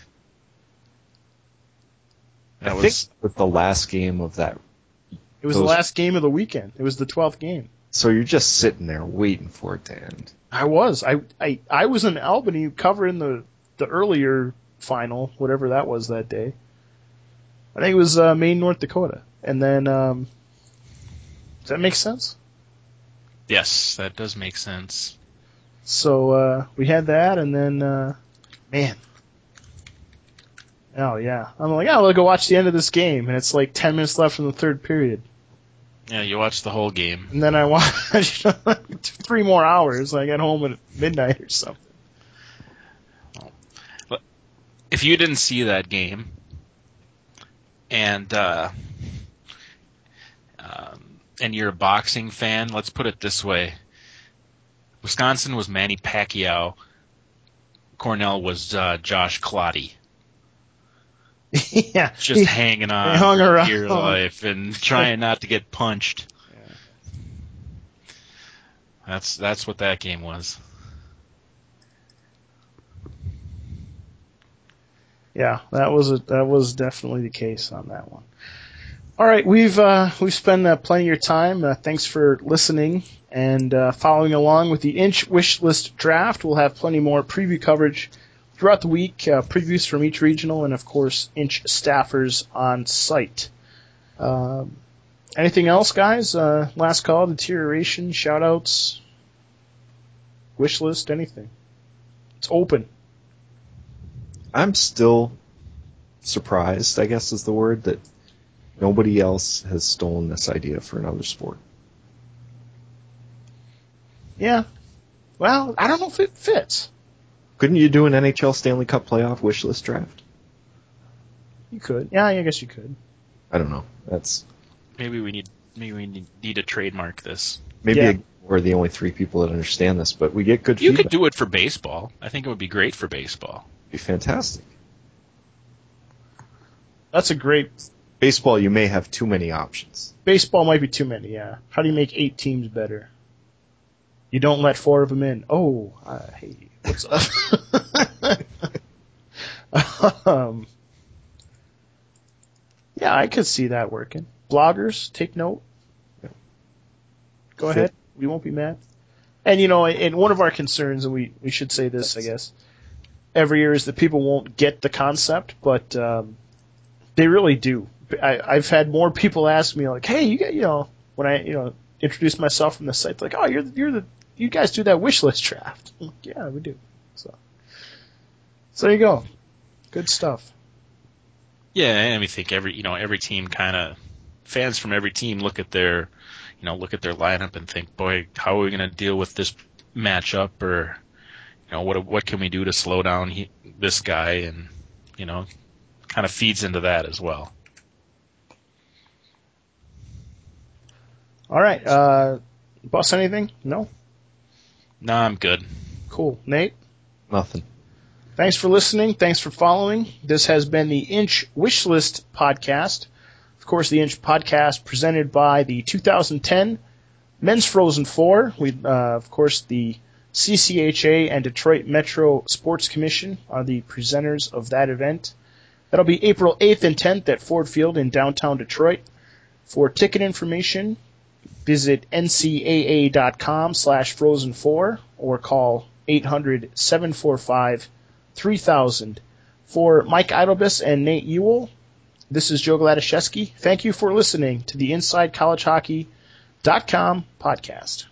That I was think with the last game of that. It was the last game of the weekend. It was the 12th game. So you're just sitting there waiting for it to end. I was. I was in Albany covering the earlier final, whatever that was that day. I think it was Maine, North Dakota. And then, does that make sense? Yes, that does make sense. So we had that, and then, man. Oh, yeah. I'm like, I'll go watch the end of this game, and it's like 10 minutes left in the third period. Yeah, you watched the whole game. And then I watched 3 more hours. I got home at midnight or something. If you didn't see that game, and you're a boxing fan, let's put it this way. Wisconsin was Manny Pacquiao. Cornell was Josh Clottey. Yeah. Just hanging on hung around. for dear life and trying not to get punched. Yeah. That's what that game was. Yeah, that was definitely the case on that one. All right, we've spent plenty of your time. Thanks for listening and following along with the Inch wish list draft. We'll have plenty more preview coverage throughout the week, previews from each regional, and of course, Inch staffers on site. Anything else, guys? Last call, deterioration, shout-outs, wish list, anything. It's open. I'm still surprised, I guess is the word, that nobody else has stolen this idea for another sport. Yeah. Well, I don't know if it fits. Couldn't you do an NHL Stanley Cup playoff wish list draft? You could. Yeah, I guess you could. I don't know. That's maybe we need to trademark this. maybe we're the only 3 people that understand this, but we get good You feedback. could do it for baseball. I think it would be great for baseball. It'd be fantastic. That's a great... Baseball, you may have too many options. Baseball might be too many, yeah. How do you make 8 teams better? You don't let 4 of them in. Oh, hey, what's up? Yeah, I could see that working. Bloggers, take note. Go ahead. We won't be mad. And, and one of our concerns, and we should say this, I guess, every year is that people won't get the concept, but they really do. I've had more people ask me, like, hey, when I, introduce myself from the site, like, oh, you guys do that wish list draft. I'm like, yeah, we do. So there you go. Good stuff. Yeah, and we think every team fans from every team look at their lineup and think, boy, how are we going to deal with this matchup, or what can we do to slow down this guy, and kind of feeds into that as well. All right, boss, anything? No. No, I'm good. Cool. Nate? Nothing. Thanks for listening. Thanks for following. This has been the Inch Wishlist Podcast. Of course, the Inch Podcast presented by the 2010 Men's Frozen Four. Of course, the CCHA and Detroit Metro Sports Commission are the presenters of that event. That'll be April 8th and 10th at Ford Field in downtown Detroit. For ticket information, visit ncaa.com/frozen4 or call 800-745-3000. For Mike Idlebus and Nate Ewell, this is Joe Gladaszewski. Thank you for listening to the InsideCollegeHockey.com podcast.